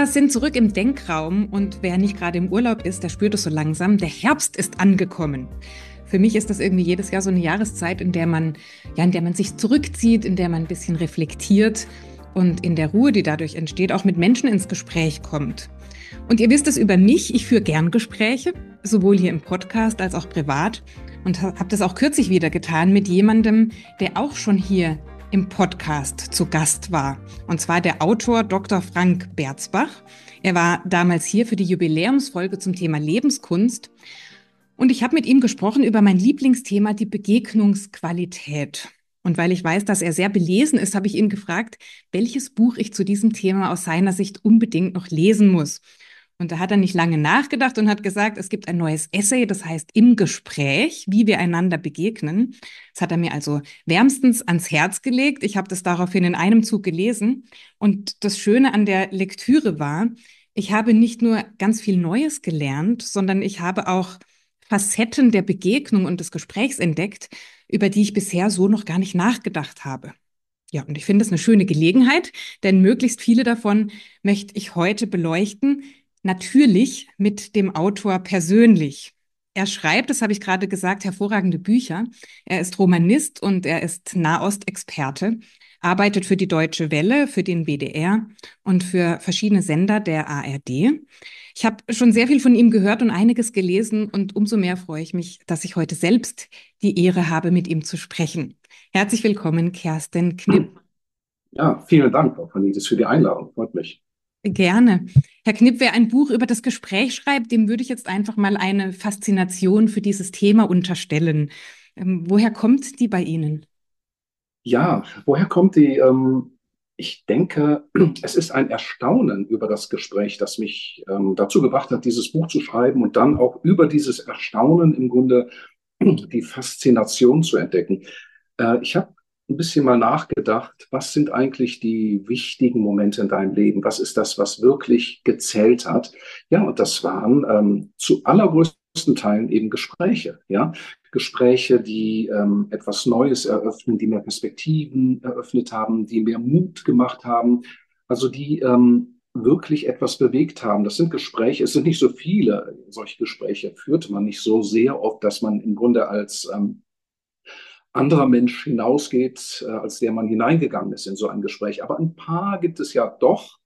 sind zurück im Denkraum und wer nicht gerade im Urlaub ist, der spürt es so langsam. Der Herbst ist angekommen. Für mich ist das irgendwie jedes Jahr so eine Jahreszeit, in der man sich zurückzieht, in der man ein bisschen reflektiert und in der Ruhe, die dadurch entsteht, auch mit Menschen ins Gespräch kommt. Und ihr wisst es über mich, ich führe gern Gespräche, sowohl hier im Podcast als auch privat und habe das auch kürzlich wieder getan mit jemandem, der auch schon hier im Podcast zu Gast war. Und zwar der Autor Dr. Frank Berzbach. Er war damals hier für die Jubiläumsfolge zum Thema Lebenskunst. Und ich habe mit ihm gesprochen über mein Lieblingsthema, die Begegnungsqualität. Und weil ich weiß, dass er sehr belesen ist, habe ich ihn gefragt, welches Buch ich zu diesem Thema aus seiner Sicht unbedingt noch lesen muss. Und da hat er nicht lange nachgedacht und hat gesagt, es gibt ein neues Essay, das heißt Im Gespräch, wie wir einander begegnen. Das hat er mir also wärmstens ans Herz gelegt. Ich habe das daraufhin in einem Zug gelesen. Und das Schöne an der Lektüre war, ich habe nicht nur ganz viel Neues gelernt, sondern ich habe auch Facetten der Begegnung und des Gesprächs entdeckt, über die ich bisher so noch gar nicht nachgedacht habe. Ja, und ich finde es eine schöne Gelegenheit, denn möglichst viele davon möchte ich heute beleuchten. Natürlich mit dem Autor persönlich. Er schreibt, das habe ich gerade gesagt, hervorragende Bücher. Er ist Romanist und er ist Nahostexperte, arbeitet für die Deutsche Welle, für den WDR und für verschiedene Sender der ARD. Ich habe schon sehr viel von ihm gehört und einiges gelesen und umso mehr freue ich mich, dass ich heute selbst die Ehre habe, mit ihm zu sprechen. Herzlich willkommen, Kerstin Knipp. Ja, vielen Dank, Frau Cornelis, für die Einladung. Freut mich. Gerne. Herr Knipp, wer ein Buch über das Gespräch schreibt, dem würde ich jetzt einfach mal eine Faszination für dieses Thema unterstellen. Woher kommt die bei Ihnen? Ja, woher kommt die? Ich denke, es ist ein Erstaunen über das Gespräch, das mich dazu gebracht hat, dieses Buch zu schreiben und dann auch über dieses Erstaunen im Grunde die Faszination zu entdecken. Ich habe ein bisschen mal nachgedacht, was sind eigentlich die wichtigen Momente in deinem Leben? Was ist das, was wirklich gezählt hat? Ja, und das waren zu allergrößten Teilen eben Gespräche, ja. Gespräche, die etwas Neues eröffnen, die mehr Perspektiven eröffnet haben, die mehr Mut gemacht haben, also die wirklich etwas bewegt haben. Das sind Gespräche, es sind nicht so viele, solche Gespräche führt man nicht so sehr oft, dass man im Grunde als anderer Mensch hinausgeht, als der man hineingegangen ist in so ein Gespräch. Aber ein paar gibt es ja doch.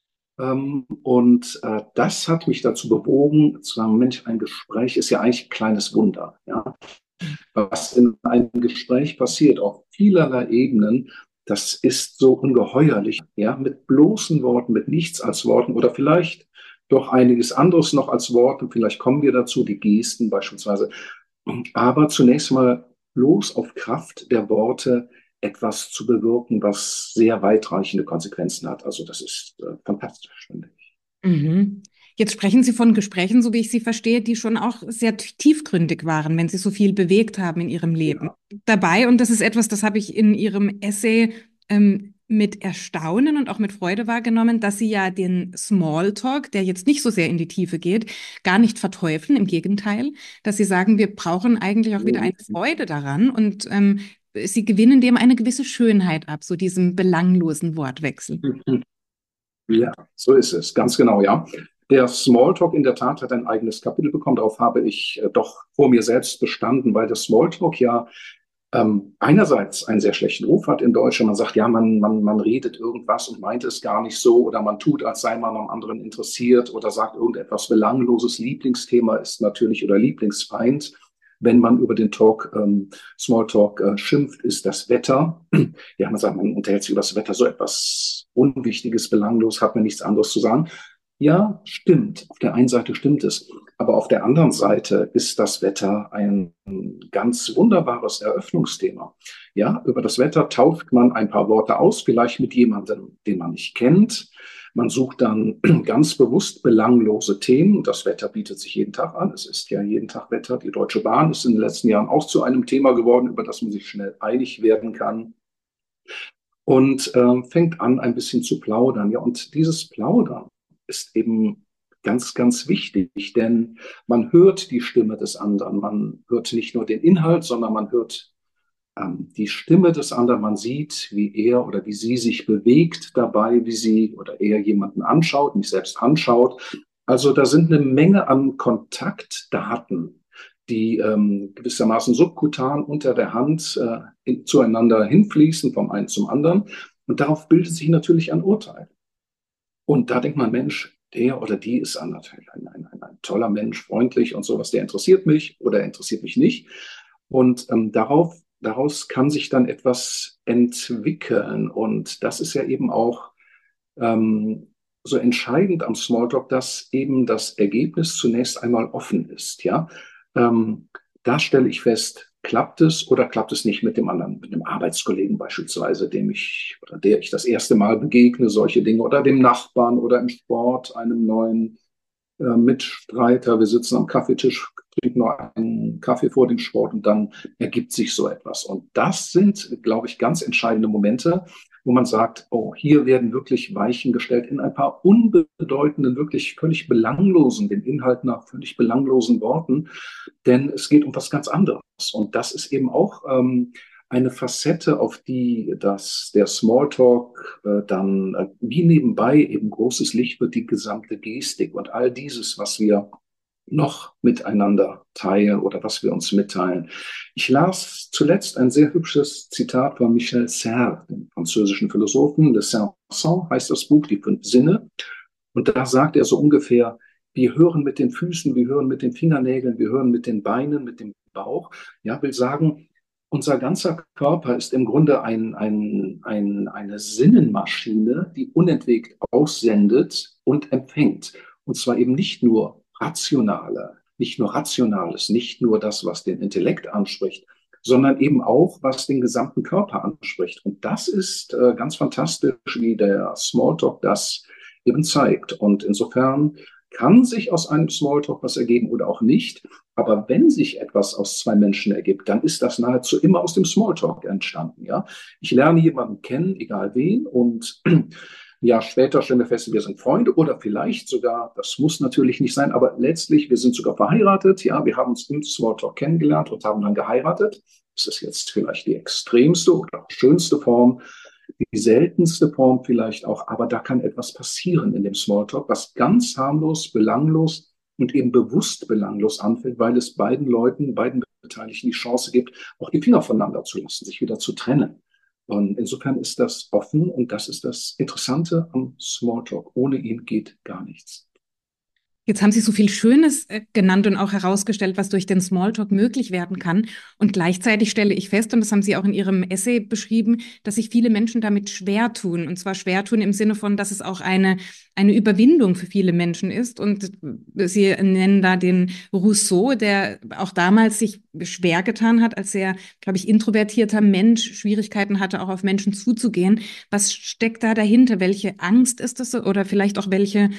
Und das hat mich dazu bewogen, zu sagen, Mensch, ein Gespräch ist ja eigentlich ein kleines Wunder. Ja? Was in einem Gespräch passiert, auf vielerlei Ebenen, das ist so ungeheuerlich. Ja? Mit bloßen Worten, mit nichts als Worten oder vielleicht doch einiges anderes noch als Worte. Vielleicht kommen wir dazu, die Gesten beispielsweise. Aber zunächst mal bloß auf Kraft der Worte etwas zu bewirken, was sehr weitreichende Konsequenzen hat. Also das ist fantastisch, finde ich. Mhm. Jetzt sprechen Sie von Gesprächen, so wie ich sie verstehe, die schon auch sehr tiefgründig waren, wenn Sie so viel bewegt haben in Ihrem Leben. Ja. Dabei, und das ist etwas, das habe ich in Ihrem Essay mit Erstaunen und auch mit Freude wahrgenommen, dass Sie ja den Smalltalk, der jetzt nicht so sehr in die Tiefe geht, gar nicht verteufeln. Im Gegenteil, dass Sie sagen, wir brauchen eigentlich auch wieder eine Freude daran und Sie gewinnen dem eine gewisse Schönheit ab, so diesem belanglosen Wortwechsel. Ja, so ist es, ganz genau, ja. Der Smalltalk in der Tat hat ein eigenes Kapitel bekommen. Darauf habe ich doch vor mir selbst bestanden, weil der Smalltalk ja einerseits einen sehr schlechten Ruf hat in Deutschland. Man sagt, ja, man redet irgendwas und meint es gar nicht so oder man tut, als sei man am anderen interessiert oder sagt irgendetwas Belangloses. Lieblingsthema ist natürlich oder Lieblingsfeind, wenn man über den Talk, Smalltalk schimpft, ist das Wetter. Ja, man sagt, man unterhält sich über das Wetter, so etwas Unwichtiges, belanglos, hat man nichts anderes zu sagen. Ja, stimmt. Auf der einen Seite stimmt es. Aber auf der anderen Seite ist das Wetter ein ganz wunderbares Eröffnungsthema. Ja, über das Wetter tauscht man ein paar Worte aus, vielleicht mit jemandem, den man nicht kennt. Man sucht dann ganz bewusst belanglose Themen. Das Wetter bietet sich jeden Tag an. Es ist ja jeden Tag Wetter. Die Deutsche Bahn ist in den letzten Jahren auch zu einem Thema geworden, über das man sich schnell einig werden kann. Und fängt an, ein bisschen zu plaudern. Ja, und dieses Plaudern ist eben ganz, ganz wichtig, denn man hört die Stimme des anderen. Man hört nicht nur den Inhalt, sondern man hört die Stimme des anderen, man sieht, wie er oder wie sie sich bewegt dabei, wie sie oder er jemanden anschaut, mich selbst anschaut. Also da sind eine Menge an Kontaktdaten, die gewissermaßen subkutan unter der Hand zueinander hinfließen, vom einen zum anderen. Und darauf bildet sich natürlich ein Urteil. Und da denkt man, Mensch, der oder die ist natürlich ein toller Mensch, freundlich und sowas, der interessiert mich oder interessiert mich nicht. Und daraus kann sich dann etwas entwickeln. Und das ist ja eben auch so entscheidend am Smalltalk, dass eben das Ergebnis zunächst einmal offen ist. Ja, ähm, da stelle ich fest, klappt es oder klappt es nicht mit dem anderen, mit einem Arbeitskollegen beispielsweise, dem ich oder der ich das erste Mal begegne, solche Dinge oder dem Nachbarn oder im Sport, einem neuen Mitstreiter. Wir sitzen am Kaffeetisch, trinken noch einen Kaffee vor dem Sport und dann ergibt sich so etwas. Und das sind, glaube ich, ganz entscheidende Momente, wo man sagt, oh, hier werden wirklich Weichen gestellt in ein paar unbedeutenden, wirklich völlig belanglosen, dem Inhalt nach völlig belanglosen Worten, denn es geht um was ganz anderes. Und das ist eben auch eine Facette, auf die der Smalltalk dann wie nebenbei eben großes Licht wird, die gesamte Gestik und all dieses, was wir noch miteinander teilen oder was wir uns mitteilen. Ich las zuletzt ein sehr hübsches Zitat von Michel Serres, dem französischen Philosophen. Le Cinq Sens heißt das Buch, die fünf Sinne. Und da sagt er so ungefähr, wir hören mit den Füßen, wir hören mit den Fingernägeln, wir hören mit den Beinen, mit dem Bauch. Ja, will sagen, unser ganzer Körper ist im Grunde eine Sinnenmaschine, die unentwegt aussendet und empfängt. Und zwar eben nicht nur Rationales, nicht nur das, was den Intellekt anspricht, sondern eben auch, was den gesamten Körper anspricht. Und das ist ganz fantastisch, wie der Smalltalk das eben zeigt. Und insofern kann sich aus einem Smalltalk was ergeben oder auch nicht. Aber wenn sich etwas aus zwei Menschen ergibt, dann ist das nahezu immer aus dem Smalltalk entstanden. Ja, ich lerne jemanden kennen, egal wen, und ja, später stellen wir fest, wir sind Freunde oder vielleicht sogar, das muss natürlich nicht sein, aber letztlich, wir sind sogar verheiratet. Ja, wir haben uns im Smalltalk kennengelernt und haben dann geheiratet. Das ist jetzt vielleicht die extremste oder schönste Form, die seltenste Form vielleicht auch, aber da kann etwas passieren in dem Smalltalk, was ganz harmlos, belanglos und eben bewusst belanglos anfällt, weil es beiden Leuten, beiden Beteiligten die Chance gibt, auch die Finger voneinander zu lassen, sich wieder zu trennen. Und insofern ist das offen und das ist das Interessante am Smalltalk. Ohne ihn geht gar nichts. Jetzt haben Sie so viel Schönes genannt und auch herausgestellt, was durch den Smalltalk möglich werden kann. Und gleichzeitig stelle ich fest, und das haben Sie auch in Ihrem Essay beschrieben, dass sich viele Menschen damit schwer tun. Und zwar schwer tun im Sinne von, dass es auch eine Überwindung für viele Menschen ist. Und Sie nennen da den Rousseau, der auch damals sich schwer getan hat, als sehr, glaube ich, introvertierter Mensch Schwierigkeiten hatte, auch auf Menschen zuzugehen. Was steckt da dahinter? Welche Angst ist das oder vielleicht auch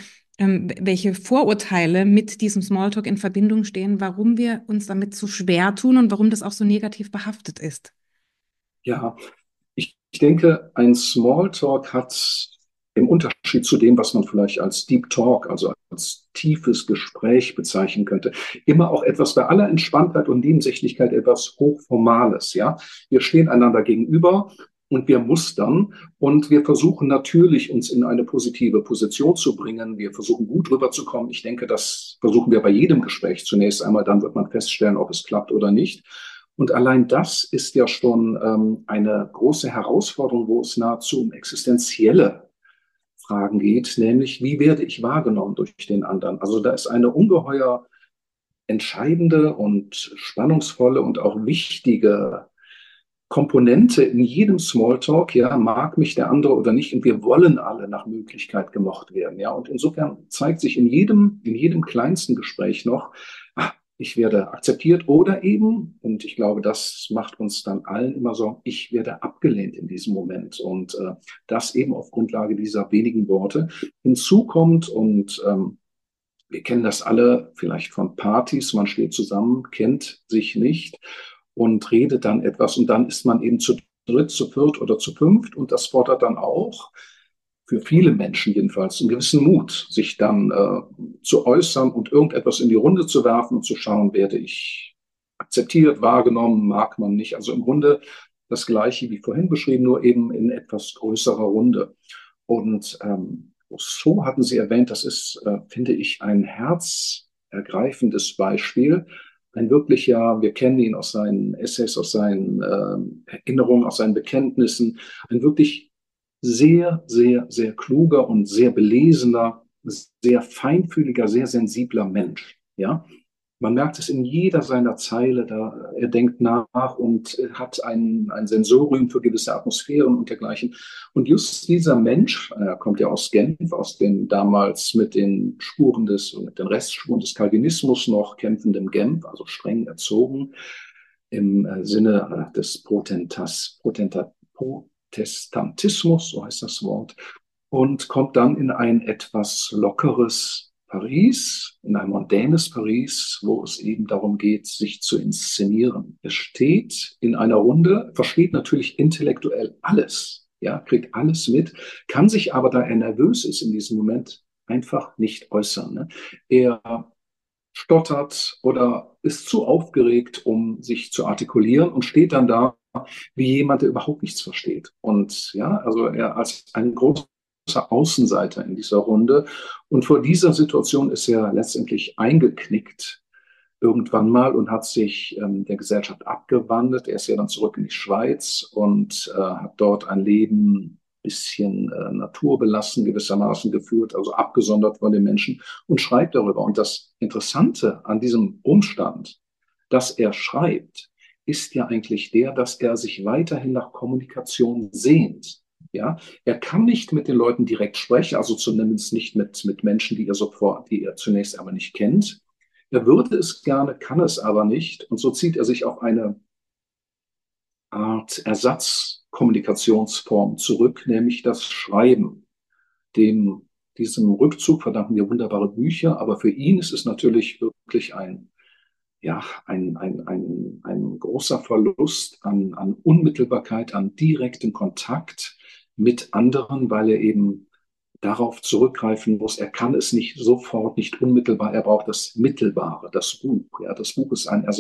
welche Vorurteile mit diesem Smalltalk in Verbindung stehen, warum wir uns damit so schwer tun und warum das auch so negativ behaftet ist. Ja, ich denke, ein Smalltalk hat im Unterschied zu dem, was man vielleicht als Deep Talk, also als tiefes Gespräch bezeichnen könnte, immer auch etwas bei aller Entspanntheit und Nebensächlichkeit etwas Hochformales. Ja, wir stehen einander gegenüber und wir mustern und wir versuchen natürlich, uns in eine positive Position zu bringen. Wir versuchen gut rüberzukommen. Ich denke, das versuchen wir bei jedem Gespräch zunächst einmal. Dann wird man feststellen, ob es klappt oder nicht. Und allein das ist ja schon eine große Herausforderung, wo es nahezu um existenzielle Fragen geht, nämlich wie werde ich wahrgenommen durch den anderen? Also da ist eine ungeheuer entscheidende und spannungsvolle und auch wichtige Komponente in jedem Smalltalk, ja, mag mich der andere oder nicht, und wir wollen alle nach Möglichkeit gemocht werden, ja, und insofern zeigt sich in jedem kleinsten Gespräch noch, ich werde akzeptiert oder eben, und ich glaube, das macht uns dann allen immer so, ich werde abgelehnt in diesem Moment und das eben auf Grundlage dieser wenigen Worte. Hinzu kommt und wir kennen das alle vielleicht von Partys, man steht zusammen, kennt sich nicht und redet dann etwas und dann ist man eben zu dritt, zu viert oder zu fünft und das fordert dann auch für viele Menschen jedenfalls einen gewissen Mut, sich dann zu äußern und irgendetwas in die Runde zu werfen und zu schauen, werde ich akzeptiert, wahrgenommen, mag man nicht. Also im Grunde das Gleiche wie vorhin beschrieben, nur eben in etwas größerer Runde. Und Rousseau hatten Sie erwähnt, das ist, finde ich, ein herzergreifendes Beispiel. Ein wirklicher, wir kennen ihn aus seinen Essays, aus seinen Erinnerungen, aus seinen Bekenntnissen, ein wirklich sehr, sehr, sehr kluger und sehr belesener, sehr feinfühliger, sehr sensibler Mensch. Ja, man merkt es in jeder seiner Zeile, da er denkt nach und hat ein Sensorium für gewisse Atmosphären und dergleichen. Und just dieser Mensch, er kommt ja aus Genf, aus dem damals mit den Spuren mit den Restspuren des Calvinismus noch kämpfenden Genf, also streng erzogen im Sinne des Protestantismus, so heißt das Wort, und kommt dann in ein etwas lockeres Paris, in ein mondänes Paris, wo es eben darum geht, sich zu inszenieren. Er steht in einer Runde, versteht natürlich intellektuell alles, ja, kriegt alles mit, kann sich aber, da er nervös ist in diesem Moment, einfach nicht äußern. Ne? Er stottert oder ist zu aufgeregt, um sich zu artikulieren und steht dann da wie jemand, der überhaupt nichts versteht. Und ja, also er als ein großer Außenseiter in dieser Runde. Und vor dieser Situation ist er letztendlich eingeknickt irgendwann mal und hat sich der Gesellschaft abgewandt. Er ist ja dann zurück in die Schweiz und hat dort ein Leben bisschen naturbelassen gewissermaßen geführt, also abgesondert von den Menschen und schreibt darüber. Und das Interessante an diesem Umstand, dass er schreibt, ist ja eigentlich der, dass er sich weiterhin nach Kommunikation sehnt. Ja, er kann nicht mit den Leuten direkt sprechen, also zumindest nicht mit Menschen, die er zunächst aber nicht kennt. Er würde es gerne, kann es aber nicht. Und so zieht er sich auf eine Art Ersatzkommunikationsform zurück, nämlich das Schreiben. Diesem Rückzug verdanken wir wunderbare Bücher, aber für ihn ist es natürlich wirklich ein großer Verlust an Unmittelbarkeit, an direktem Kontakt mit anderen, weil er eben darauf zurückgreifen muss. Er kann es nicht sofort, nicht unmittelbar. Er braucht das Mittelbare, das Buch. Ja, das Buch ist ein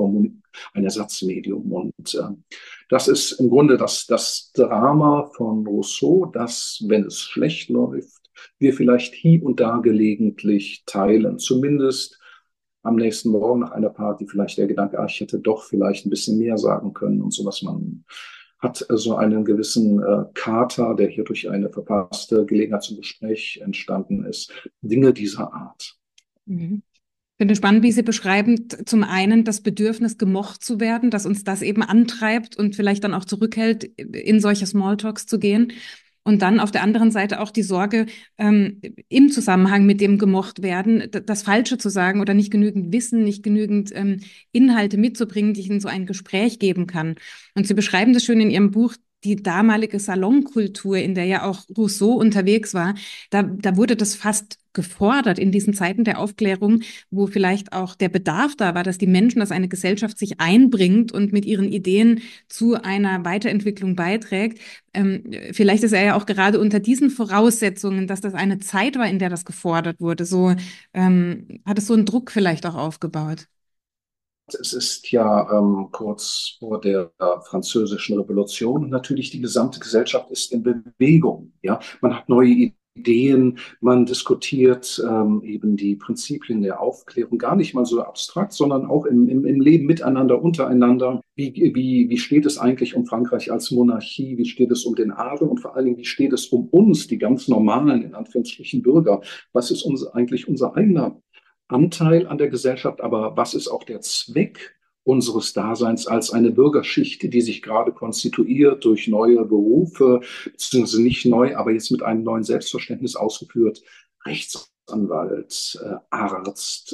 ein Ersatzmedium. Und das ist im Grunde das Drama von Rousseau, dass, wenn es schlecht läuft, wir vielleicht hier und da gelegentlich teilen. Zumindest am nächsten Morgen nach einer Party vielleicht der Gedanke, ich hätte doch vielleicht ein bisschen mehr sagen können und so, was man hat so einen gewissen Kater, der hier durch eine verpasste Gelegenheit zum Gespräch entstanden ist. Dinge dieser Art. Mhm. Ich finde spannend, wie Sie beschreiben, zum einen das Bedürfnis, gemocht zu werden, dass uns das eben antreibt und vielleicht dann auch zurückhält, in solche Smalltalks zu gehen. Und dann auf der anderen Seite auch die Sorge, im Zusammenhang mit dem gemocht werden, das Falsche zu sagen oder nicht genügend Wissen, nicht genügend Inhalte mitzubringen, die ich in so ein Gespräch geben kann. Und Sie beschreiben das schön in Ihrem Buch, die damalige Salonkultur, in der ja auch Rousseau unterwegs war. Da wurde das fast gefordert in diesen Zeiten der Aufklärung, wo vielleicht auch der Bedarf da war, dass die Menschen, dass eine Gesellschaft sich einbringt und mit ihren Ideen zu einer Weiterentwicklung beiträgt. Vielleicht ist er ja auch gerade unter diesen Voraussetzungen, dass das eine Zeit war, in der das gefordert wurde. So hat es so einen Druck vielleicht auch aufgebaut. Es ist ja kurz vor der Französischen Revolution und natürlich die gesamte Gesellschaft ist in Bewegung. Ja, man hat neue Ideen, man diskutiert eben die Prinzipien der Aufklärung gar nicht mal so abstrakt, sondern auch im Leben miteinander, untereinander. Wie steht es eigentlich um Frankreich als Monarchie? Wie steht es um den Adel? Und vor allen Dingen, wie steht es um uns, die ganz normalen, in Anführungsstrichen, Bürger? Was ist eigentlich unser eigener Anteil an der Gesellschaft, aber was ist auch der Zweck unseres Daseins als eine Bürgerschicht, die sich gerade konstituiert durch neue Berufe, beziehungsweise nicht neu, aber jetzt mit einem neuen Selbstverständnis ausgeführt, Rechtsanwalt, Arzt,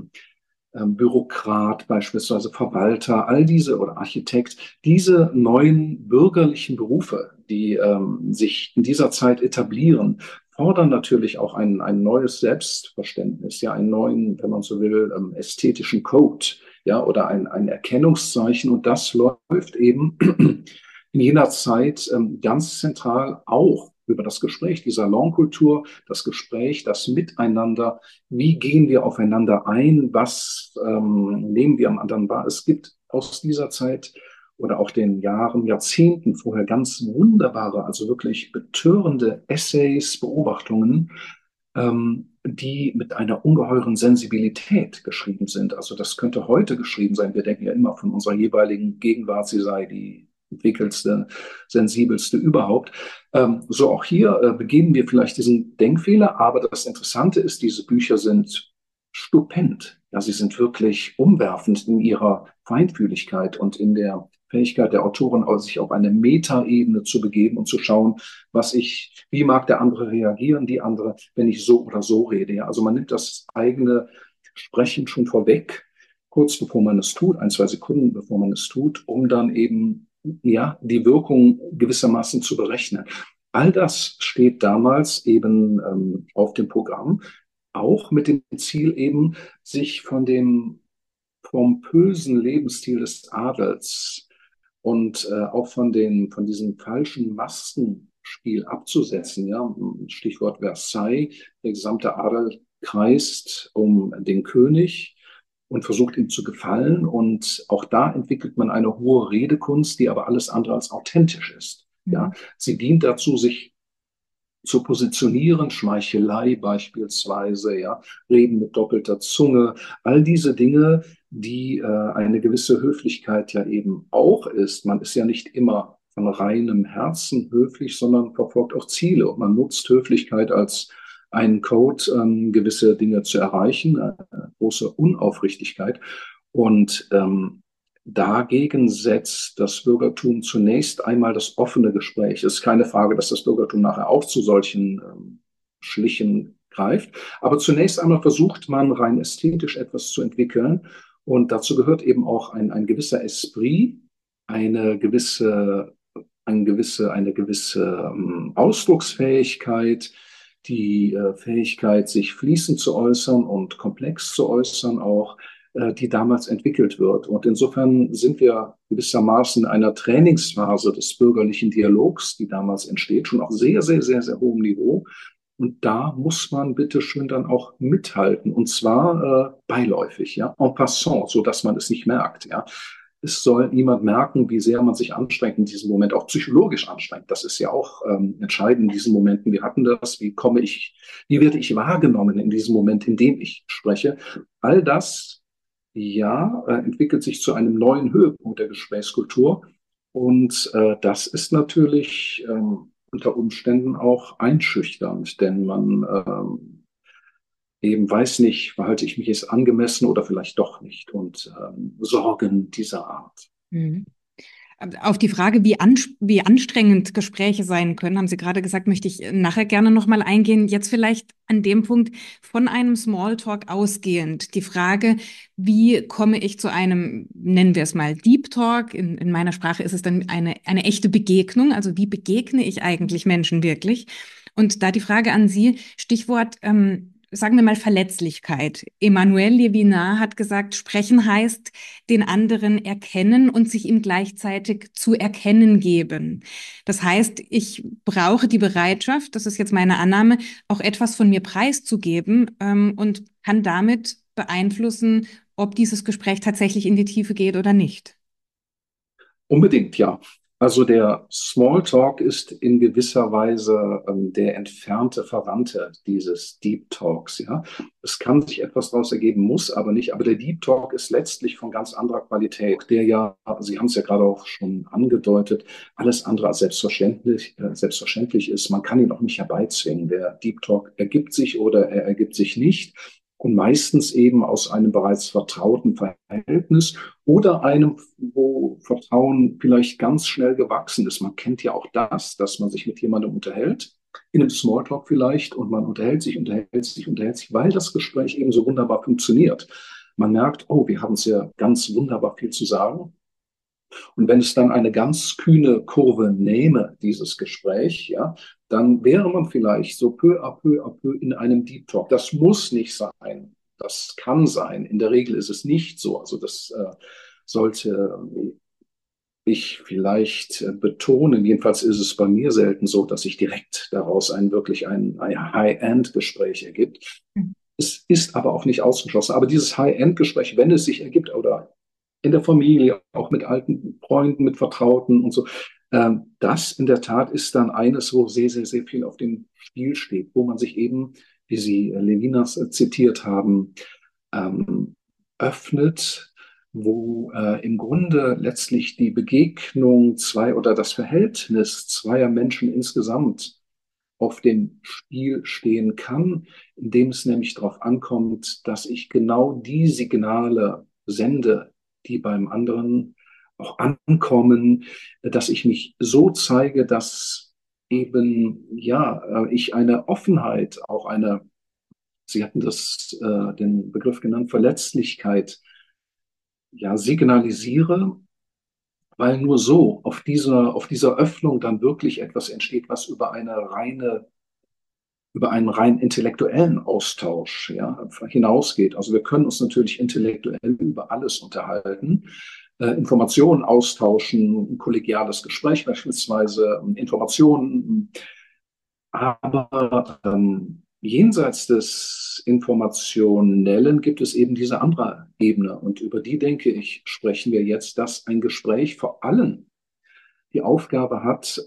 Bürokrat, beispielsweise Verwalter, all diese oder Architekt, diese neuen bürgerlichen Berufe, die sich in dieser Zeit etablieren, fordern natürlich auch ein neues Selbstverständnis, ja, einen neuen, wenn man so will, ästhetischen Code, ja, oder ein Erkennungszeichen. Und das läuft eben in jener Zeit ganz zentral auch über das Gespräch, die Salonkultur, das Gespräch, das Miteinander. Wie gehen wir aufeinander ein? Was nehmen wir am anderen wahr? Es gibt aus dieser Zeit oder auch den Jahren, Jahrzehnten vorher ganz wunderbare, also wirklich betörende Essays, Beobachtungen, die mit einer ungeheuren Sensibilität geschrieben sind. Also das könnte heute geschrieben sein. Wir denken ja immer von unserer jeweiligen Gegenwart, sie sei die entwickelste, sensibelste überhaupt. So auch hier begehen wir vielleicht diesen Denkfehler, aber das Interessante ist, diese Bücher sind stupend. Ja, sie sind wirklich umwerfend in ihrer Feinfühligkeit und in der Fähigkeit der Autorin, sich auf eine Metaebene zu begeben und zu schauen, wie mag der andere reagieren, die andere, wenn ich so oder so rede. Ja, also man nimmt das eigene Sprechen schon vorweg, kurz bevor man es tut, ein, zwei Sekunden bevor man es tut, um dann eben, ja, die Wirkung gewissermaßen zu berechnen. All das steht damals eben auf dem Programm, auch mit dem Ziel eben, sich von dem pompösen Lebensstil des Adels und auch von diesem falschen Maskenspiel abzusetzen. Ja? Stichwort Versailles, der gesamte Adel kreist um den König und versucht ihm zu gefallen. Und auch da entwickelt man eine hohe Redekunst, die aber alles andere als authentisch ist. Ja? Mhm. Sie dient dazu, sich zu positionieren, Schmeichelei beispielsweise, ja, Reden mit doppelter Zunge, all diese Dinge, die eine gewisse Höflichkeit ja eben auch ist. Man ist ja nicht immer von reinem Herzen höflich, sondern verfolgt auch Ziele und man nutzt Höflichkeit als einen Code, gewisse Dinge zu erreichen, große Unaufrichtigkeit. Und dagegen setzt das Bürgertum zunächst einmal das offene Gespräch. Es ist keine Frage, dass das Bürgertum nachher auch zu solchen Schlichen greift. Aber zunächst einmal versucht man rein ästhetisch etwas zu entwickeln. Und dazu gehört eben auch ein gewisser Esprit, eine gewisse, eine gewisse Ausdrucksfähigkeit, die Fähigkeit, sich fließend zu äußern und komplex zu äußern auch, die damals entwickelt wird. Und insofern sind wir gewissermaßen in einer Trainingsphase des bürgerlichen Dialogs, die damals entsteht, schon auf sehr, sehr, sehr, sehr hohem Niveau. Und da muss man bitte schön dann auch mithalten. Und zwar beiläufig, ja, en passant, so dass man es nicht merkt, ja. Es soll niemand merken, wie sehr man sich anstrengt in diesem Moment, auch psychologisch anstrengt. Das ist ja auch entscheidend in diesen Momenten. Wir hatten das, wie werde ich wahrgenommen in diesem Moment, in dem ich spreche. All das, ja, entwickelt sich zu einem neuen Höhepunkt der Gesprächskultur. Und das ist natürlich unter Umständen auch einschüchternd, denn man eben weiß nicht, verhalte ich mich jetzt angemessen oder vielleicht doch nicht und Sorgen dieser Art. Mhm. Auf die Frage, wie anstrengend Gespräche sein können, haben Sie gerade gesagt, möchte ich nachher gerne nochmal eingehen. Jetzt vielleicht an dem Punkt von einem Smalltalk ausgehend. Die Frage, wie komme ich zu einem, nennen wir es mal Deep Talk? In meiner Sprache ist es dann eine echte Begegnung. Also wie begegne ich eigentlich Menschen wirklich? Und da die Frage an Sie, Stichwort, sagen wir mal Verletzlichkeit. Emmanuel Levinas hat gesagt, sprechen heißt, den anderen erkennen und sich ihm gleichzeitig zu erkennen geben. Das heißt, ich brauche die Bereitschaft, das ist jetzt meine Annahme, auch etwas von mir preiszugeben, und kann damit beeinflussen, ob dieses Gespräch tatsächlich in die Tiefe geht oder nicht. Unbedingt, ja. Also der Smalltalk ist in gewisser Weise der entfernte Verwandte dieses Deep Talks, ja. Es kann sich etwas daraus ergeben, muss aber nicht. Aber der Deep Talk ist letztlich von ganz anderer Qualität, der ja, Sie haben es ja gerade auch schon angedeutet, alles andere als selbstverständlich ist. Man kann ihn auch nicht herbeizwingen. Der Deep Talk ergibt sich oder er ergibt sich nicht. Und meistens eben aus einem bereits vertrauten Verhältnis oder einem, wo Vertrauen vielleicht ganz schnell gewachsen ist. Man kennt ja auch das, dass man sich mit jemandem unterhält, in einem Smalltalk vielleicht, und man unterhält sich, weil das Gespräch eben so wunderbar funktioniert. Man merkt, oh, wir haben es ja ganz wunderbar viel zu sagen. Und wenn es dann eine ganz kühne Kurve nähme, dieses Gespräch, ja, dann wäre man vielleicht so peu à peu in einem Deep Talk. Das muss nicht sein. Das kann sein. In der Regel ist es nicht so. Also das sollte ich vielleicht betonen, jedenfalls ist es bei mir selten so, dass sich direkt daraus ein High-End-Gespräch ergibt. Mhm. Es ist aber auch nicht ausgeschlossen. Aber dieses High-End-Gespräch, wenn es sich ergibt oder in der Familie, auch mit alten Freunden, mit Vertrauten und so, das in der Tat ist dann eines, wo sehr, sehr, sehr viel auf dem Spiel steht, wo man sich eben, wie Sie Levinas zitiert haben, ähm, öffnet, wo im Grunde letztlich die Begegnung zwei oder das Verhältnis zweier Menschen insgesamt auf dem Spiel stehen kann, indem es nämlich darauf ankommt, dass ich genau die Signale sende, die beim anderen auch ankommen, dass ich mich so zeige, dass eben, ja, ich eine Offenheit, auch eine, Sie hatten den Begriff genannt, Verletzlichkeit, ja, signalisiere, weil nur so auf dieser Öffnung dann wirklich etwas entsteht, was über einen rein intellektuellen Austausch, ja, hinausgeht. Also wir können uns natürlich intellektuell über alles unterhalten, Informationen austauschen, ein kollegiales Gespräch beispielsweise, Informationen, aber jenseits des Informationellen gibt es eben diese andere Ebene. Und über die, denke ich, sprechen wir jetzt, dass ein Gespräch vor allem die Aufgabe hat,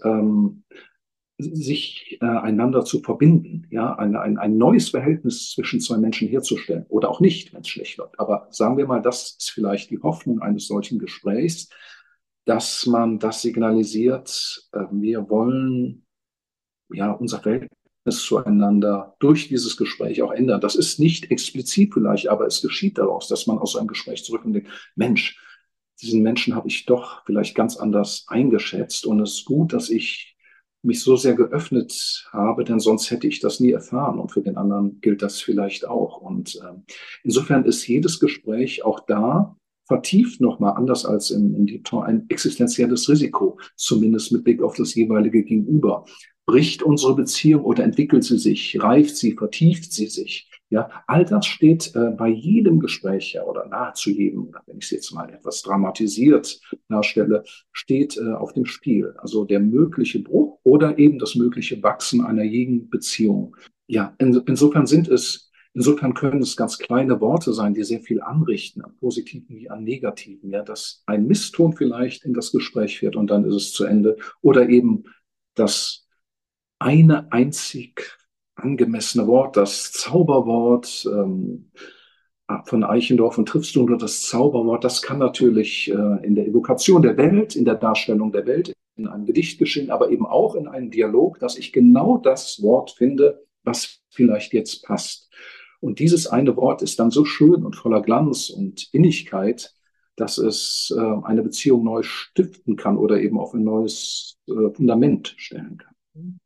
sich einander zu verbinden, ja, ein neues Verhältnis zwischen zwei Menschen herzustellen oder auch nicht, wenn es schlecht läuft. Aber sagen wir mal, das ist vielleicht die Hoffnung eines solchen Gesprächs, dass man das signalisiert, wir wollen ja unser Verhältnis zueinander durch dieses Gespräch auch ändern. Das ist nicht explizit vielleicht, aber es geschieht daraus, dass man aus einem Gespräch zurückkommt und denkt, Mensch, diesen Menschen habe ich doch vielleicht ganz anders eingeschätzt und es ist gut, dass ich mich so sehr geöffnet habe, denn sonst hätte ich das nie erfahren und für den anderen gilt das vielleicht auch. Und insofern ist jedes Gespräch auch da vertieft nochmal anders als im Depot ein existenzielles Risiko, zumindest mit Blick auf das jeweilige Gegenüber. Bricht unsere Beziehung oder entwickelt sie sich, reift sie, vertieft sie sich? Ja, all das steht bei jedem Gespräch ja, oder nahezu jedem, wenn ich es jetzt mal etwas dramatisiert darstelle, steht auf dem Spiel. Also der mögliche Bruch oder eben das mögliche Wachsen einer jeden Beziehung. Ja, insofern können es ganz kleine Worte sein, die sehr viel anrichten, an positiven wie an negativen. Ja, dass ein Misston vielleicht in das Gespräch führt und dann ist es zu Ende. Oder eben das eine einzig angemessene Wort, das Zauberwort von Eichendorff und triffst du nur das Zauberwort, das kann natürlich in der Evokation der Welt, in der Darstellung der Welt, in einem Gedicht geschehen, aber eben auch in einem Dialog, dass ich genau das Wort finde, was vielleicht jetzt passt. Und dieses eine Wort ist dann so schön und voller Glanz und Innigkeit, dass es eine Beziehung neu stiften kann oder eben auf ein neues Fundament stellen kann.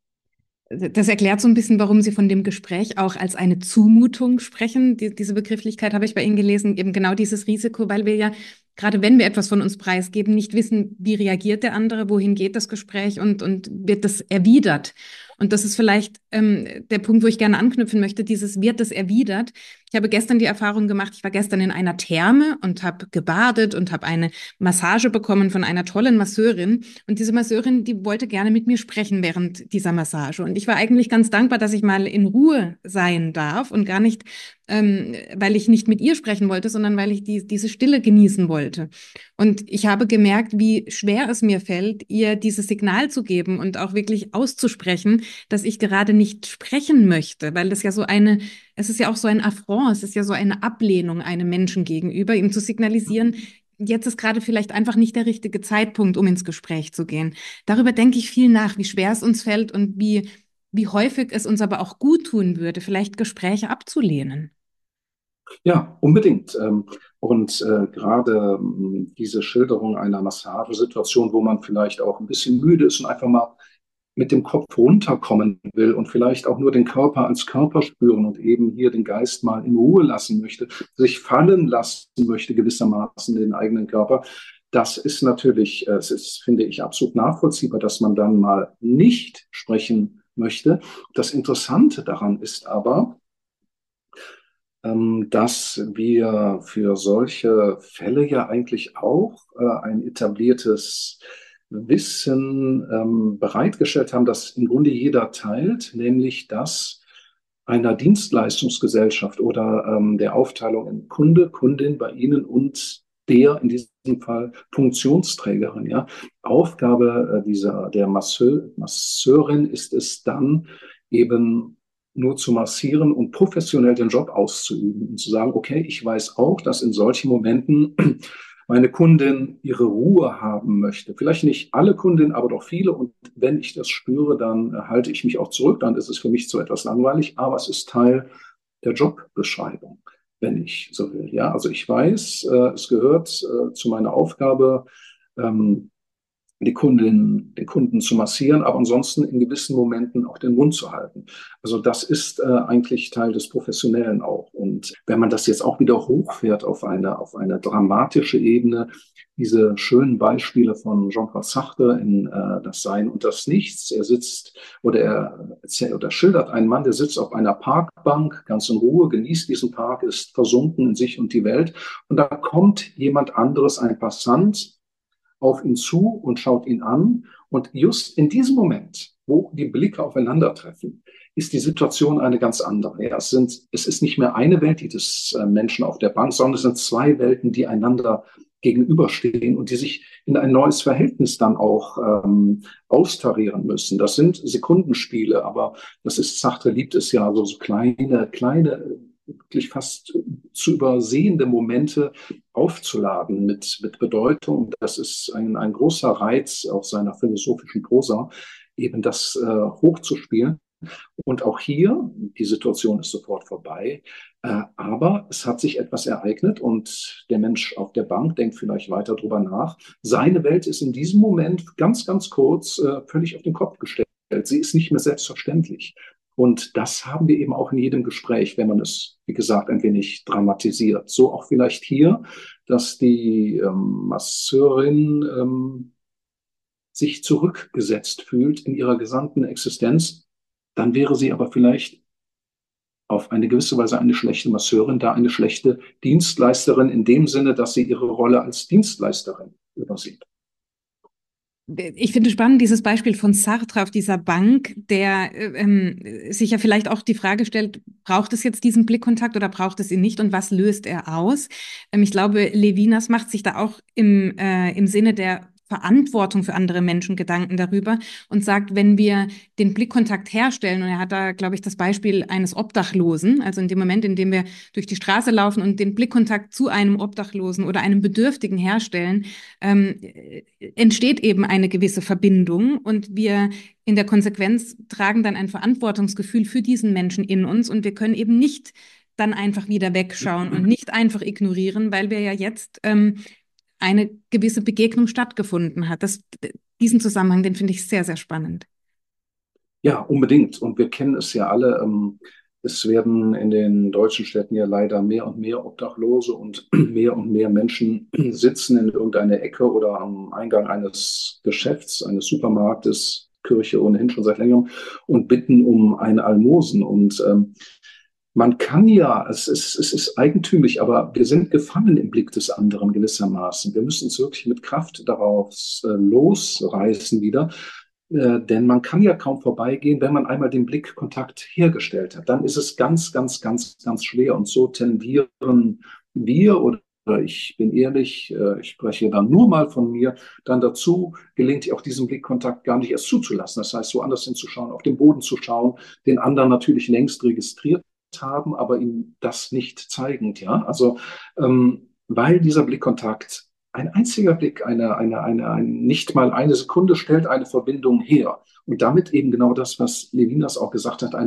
Das erklärt so ein bisschen, warum Sie von dem Gespräch auch als eine Zumutung sprechen. Diese Begrifflichkeit habe ich bei Ihnen gelesen, eben genau dieses Risiko, weil wir ja, gerade wenn wir etwas von uns preisgeben, nicht wissen, wie reagiert der andere, wohin geht das Gespräch und wird das erwidert. Und das ist vielleicht der Punkt, wo ich gerne anknüpfen möchte, dieses wird das erwidert. Ich habe gestern die Erfahrung gemacht, ich war gestern in einer Therme und habe gebadet und habe eine Massage bekommen von einer tollen Masseurin. Und diese Masseurin, die wollte gerne mit mir sprechen während dieser Massage. Und ich war eigentlich ganz dankbar, dass ich mal in Ruhe sein darf und gar nicht, weil ich nicht mit ihr sprechen wollte, sondern weil ich diese Stille genießen wollte. Und ich habe gemerkt, wie schwer es mir fällt, ihr dieses Signal zu geben und auch wirklich auszusprechen, dass ich gerade nicht sprechen möchte, weil das ja es ist ja auch so ein Affront, es ist ja so eine Ablehnung einem Menschen gegenüber, ihm zu signalisieren, jetzt ist gerade vielleicht einfach nicht der richtige Zeitpunkt, um ins Gespräch zu gehen. Darüber denke ich viel nach, wie schwer es uns fällt und wie häufig es uns aber auch gut tun würde, vielleicht Gespräche abzulehnen. Ja, unbedingt. Und gerade diese Schilderung einer Massagesituation, wo man vielleicht auch ein bisschen müde ist und einfach mal mit dem Kopf runterkommen will und vielleicht auch nur den Körper als Körper spüren und eben hier den Geist mal in Ruhe lassen möchte, sich fallen lassen möchte gewissermaßen in den eigenen Körper. Das ist natürlich, es ist, finde ich, absolut nachvollziehbar, dass man dann mal nicht sprechen möchte. Das Interessante daran ist aber, dass wir für solche Fälle ja eigentlich auch ein etabliertes Wissen bereitgestellt haben, das im Grunde jeder teilt, nämlich das einer Dienstleistungsgesellschaft oder der Aufteilung in Kunde, Kundin bei Ihnen und der in diesem Fall Funktionsträgerin. Ja. Aufgabe der Masseurin ist es dann eben nur zu massieren und professionell den Job auszuüben und zu sagen, okay, ich weiß auch, dass in solchen Momenten meine Kundin ihre Ruhe haben möchte. Vielleicht nicht alle Kundinnen, aber doch viele. Und wenn ich das spüre, dann halte ich mich auch zurück. Dann ist es für mich so etwas langweilig, aber es ist Teil der Jobbeschreibung, wenn ich so will. Ja, also ich weiß, es gehört zu meiner Aufgabe, ähm, den Kunden zu massieren, aber ansonsten in gewissen Momenten auch den Mund zu halten. Also das ist eigentlich Teil des Professionellen auch. Und wenn man das jetzt auch wieder hochfährt auf eine dramatische Ebene, diese schönen Beispiele von Jean-Paul Sartre in Das Sein und das Nichts. Er sitzt oder schildert einen Mann, der sitzt auf einer Parkbank ganz in Ruhe, genießt diesen Park, ist versunken in sich und die Welt. Und da kommt jemand anderes, ein Passant, auf ihn zu und schaut ihn an. Und just in diesem Moment, wo die Blicke aufeinandertreffen, ist die Situation eine ganz andere. Ja, es ist nicht mehr eine Welt, die des Menschen auf der Bank, sondern es sind zwei Welten, die einander gegenüberstehen und die sich in ein neues Verhältnis dann auch austarieren müssen. Das sind Sekundenspiele, aber das ist, Sartre liebt es ja, so kleine, wirklich fast zu übersehende Momente aufzuladen mit Bedeutung. Das ist ein großer Reiz auch seiner philosophischen Prosa, eben das hochzuspielen. Und auch hier, die Situation ist sofort vorbei, aber es hat sich etwas ereignet und der Mensch auf der Bank denkt vielleicht weiter drüber nach. Seine Welt ist in diesem Moment ganz kurz völlig auf den Kopf gestellt. Sie ist nicht mehr selbstverständlich. Und das haben wir eben auch in jedem Gespräch, wenn man es, wie gesagt, ein wenig dramatisiert. So auch vielleicht hier, dass die Masseurin sich zurückgesetzt fühlt in ihrer gesamten Existenz. Dann wäre sie aber vielleicht auf eine gewisse Weise eine schlechte Masseurin, da eine schlechte Dienstleisterin in dem Sinne, dass sie ihre Rolle als Dienstleisterin übersieht. Ich finde spannend dieses Beispiel von Sartre auf dieser Bank, der sich ja vielleicht auch die Frage stellt, braucht es jetzt diesen Blickkontakt oder braucht es ihn nicht und was löst er aus? Ich glaube, Levinas macht sich da auch im Sinne der Verantwortung für andere Menschen Gedanken darüber und sagt, wenn wir den Blickkontakt herstellen, und er hat da, glaube ich, das Beispiel eines Obdachlosen, also in dem Moment, in dem wir durch die Straße laufen und den Blickkontakt zu einem Obdachlosen oder einem Bedürftigen herstellen, entsteht eben eine gewisse Verbindung und wir in der Konsequenz tragen dann ein Verantwortungsgefühl für diesen Menschen in uns und wir können eben nicht dann einfach wieder wegschauen und nicht einfach ignorieren, weil wir ja jetzt eine gewisse Begegnung stattgefunden hat. Diesen Zusammenhang, den finde ich sehr spannend. Ja, unbedingt. Und wir kennen es ja alle. Es werden in den deutschen Städten ja leider mehr und mehr Obdachlose und mehr Menschen sitzen in irgendeiner Ecke oder am Eingang eines Geschäfts, eines Supermarktes, Kirche ohnehin schon seit längerem und bitten um ein Almosen. Und man kann ja, es ist eigentümlich, aber wir sind gefangen im Blick des anderen gewissermaßen. Wir müssen uns wirklich mit Kraft darauf losreißen wieder. Denn man kann ja kaum vorbeigehen, wenn man einmal den Blickkontakt hergestellt hat. Dann ist es ganz schwer. Und so tendieren wir, oder ich bin ehrlich, ich spreche dann nur mal von mir, dann dazu, gelingt auch diesen Blickkontakt gar nicht erst zuzulassen. Das heißt, woanders hinzuschauen, auf den Boden zu schauen, den anderen natürlich längst registriert haben, aber ihm das nicht zeigend. Ja, also weil dieser Blickkontakt ein einziger Blick, nicht mal eine Sekunde stellt eine Verbindung her. Und damit eben genau das, was Levinas auch gesagt hat,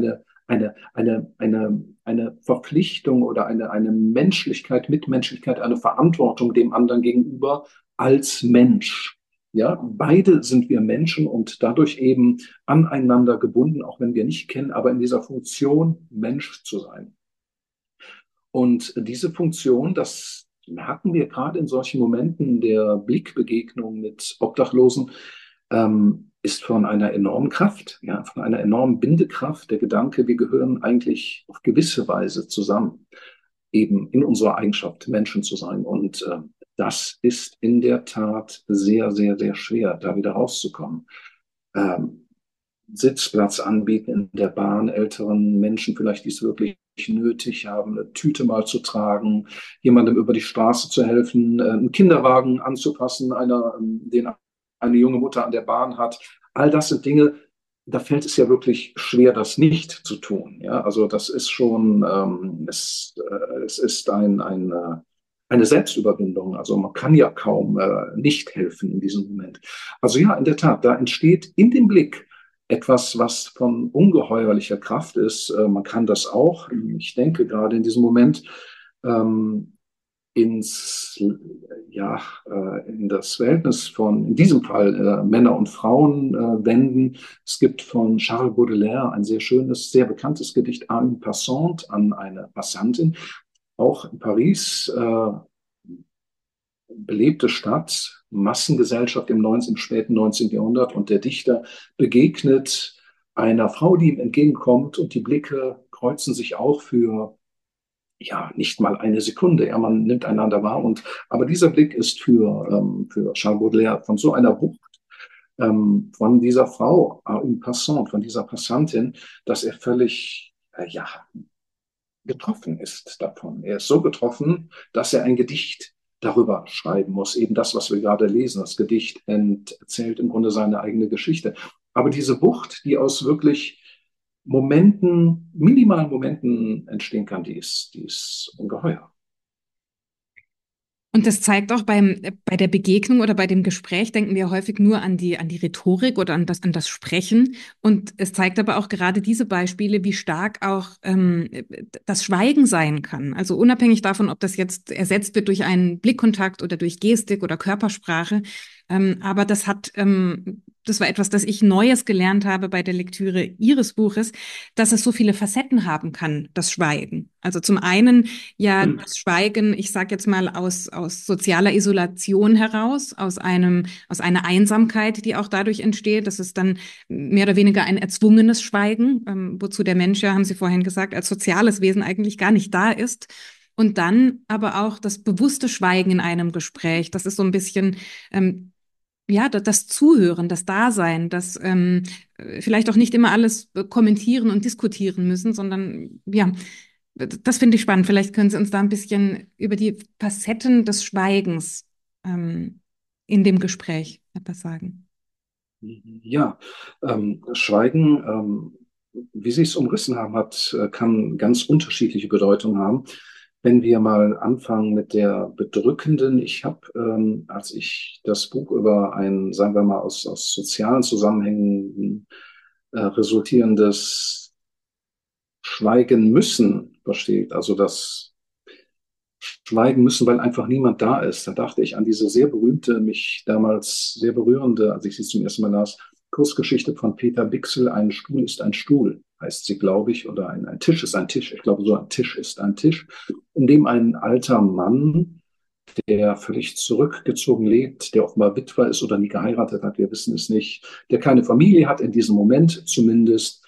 eine Verpflichtung oder eine Menschlichkeit, Mitmenschlichkeit, eine Verantwortung dem anderen gegenüber als Mensch. Ja, beide sind wir Menschen und dadurch eben aneinander gebunden, auch wenn wir nicht kennen, aber in dieser Funktion Mensch zu sein. Und diese Funktion, das merken wir gerade in solchen Momenten der Blickbegegnung mit Obdachlosen, ist von einer enormen Kraft, ja, von einer enormen Bindekraft. Der Gedanke, wir gehören eigentlich auf gewisse Weise zusammen. eben in unserer Eigenschaft Menschen zu sein. Und das ist in der Tat sehr, sehr, sehr schwer, da wieder rauszukommen. Ähm, Sitzplatz anbieten in der Bahn, älteren Menschen vielleicht, die es wirklich nötig haben, eine Tüte mal zu tragen, jemandem über die Straße zu helfen, einen Kinderwagen anzupassen, den eine junge Mutter an der Bahn hat. All das sind Dinge, da fällt es ja wirklich schwer, das nicht zu tun. Ja, also das ist schon, es ist eine Selbstüberwindung. Also man kann ja kaum nicht helfen in diesem Moment. Also ja, in der Tat, da entsteht in dem Blick etwas, was von ungeheuerlicher Kraft ist. Man kann das auch, ich denke gerade in diesem Moment, ähm, ins, in das Verhältnis von, in diesem Fall, Männer und Frauen wenden. Es gibt von Charles Baudelaire ein sehr schönes, sehr bekanntes Gedicht à une passante, an eine Passantin, auch in Paris, belebte Stadt, Massengesellschaft im späten 19. Jahrhundert, und der Dichter begegnet einer Frau, die ihm entgegenkommt, und die Blicke kreuzen sich auch für ja, nicht mal eine Sekunde. Ja, man nimmt einander wahr. Aber dieser Blick ist für Charles Baudelaire von so einer Wucht, von dieser Frau, une passante, von dieser Passantin, dass er völlig, getroffen ist davon. Er ist so getroffen, dass er ein Gedicht darüber schreiben muss. Eben das, was wir gerade lesen. Das Gedicht erzählt im Grunde seine eigene Geschichte. Aber diese Wucht, die aus wirklich minimalen Momenten entstehen kann, die ist ungeheuer. Und das zeigt auch bei der Begegnung oder bei dem Gespräch, denken wir häufig nur an die Rhetorik oder an das Sprechen. Und es zeigt aber auch gerade diese Beispiele, wie stark auch das Schweigen sein kann. Also unabhängig davon, ob das jetzt ersetzt wird durch einen Blickkontakt oder durch Gestik oder Körpersprache. Aber das war etwas, das ich Neues gelernt habe bei der Lektüre Ihres Buches, dass es so viele Facetten haben kann, das Schweigen. Also zum einen ja, das Schweigen, ich sage jetzt mal aus sozialer Isolation heraus, aus einer Einsamkeit, die auch dadurch entsteht. Das ist dann mehr oder weniger ein erzwungenes Schweigen, wozu der Mensch ja, haben Sie vorhin gesagt, als soziales Wesen eigentlich gar nicht da ist. Und dann aber auch das bewusste Schweigen in einem Gespräch. Das ist so ein bisschen, ja, das Zuhören, das Dasein, das vielleicht auch nicht immer alles kommentieren und diskutieren müssen, sondern ja, das finde ich spannend. Vielleicht können Sie uns da ein bisschen über die Facetten des Schweigens in dem Gespräch etwas sagen. Ja, Schweigen, wie Sie es umrissen haben, kann ganz unterschiedliche Bedeutungen haben. Wenn wir mal anfangen mit der bedrückenden, ich habe, als ich das Buch über ein, sagen wir mal, aus sozialen Zusammenhängen resultierendes Schweigen müssen versteht, also das schweigen müssen, weil einfach niemand da ist. Da dachte ich an diese sehr berühmte, mich damals sehr berührende, als ich sie zum ersten Mal las, Kurzgeschichte von Peter Bichsel, ein Stuhl ist ein Stuhl, heißt sie, glaube ich, oder ein Tisch ist ein Tisch. Ich glaube, so ein Tisch ist ein Tisch, in dem ein alter Mann, der völlig zurückgezogen lebt, der offenbar Witwer ist oder nie geheiratet hat, wir wissen es nicht, der keine Familie hat, in diesem Moment zumindest,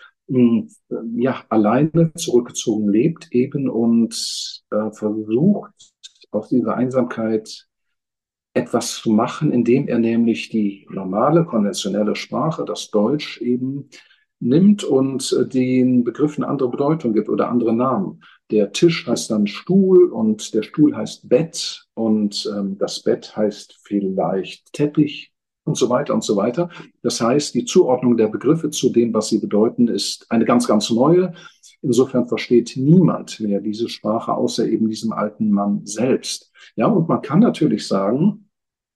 ja, alleine zurückgezogen lebt eben und versucht, aus dieser Einsamkeit etwas zu machen, indem er nämlich die normale, konventionelle Sprache, das Deutsch eben nimmt und den Begriffen andere Bedeutung gibt oder andere Namen. Der Tisch heißt dann Stuhl und der Stuhl heißt Bett und das Bett heißt vielleicht Teppich und so weiter und so weiter. Das heißt, die Zuordnung der Begriffe zu dem, was sie bedeuten, ist eine ganz, ganz neue. Insofern versteht niemand mehr diese Sprache außer eben diesem alten Mann selbst. Ja, und man kann natürlich sagen,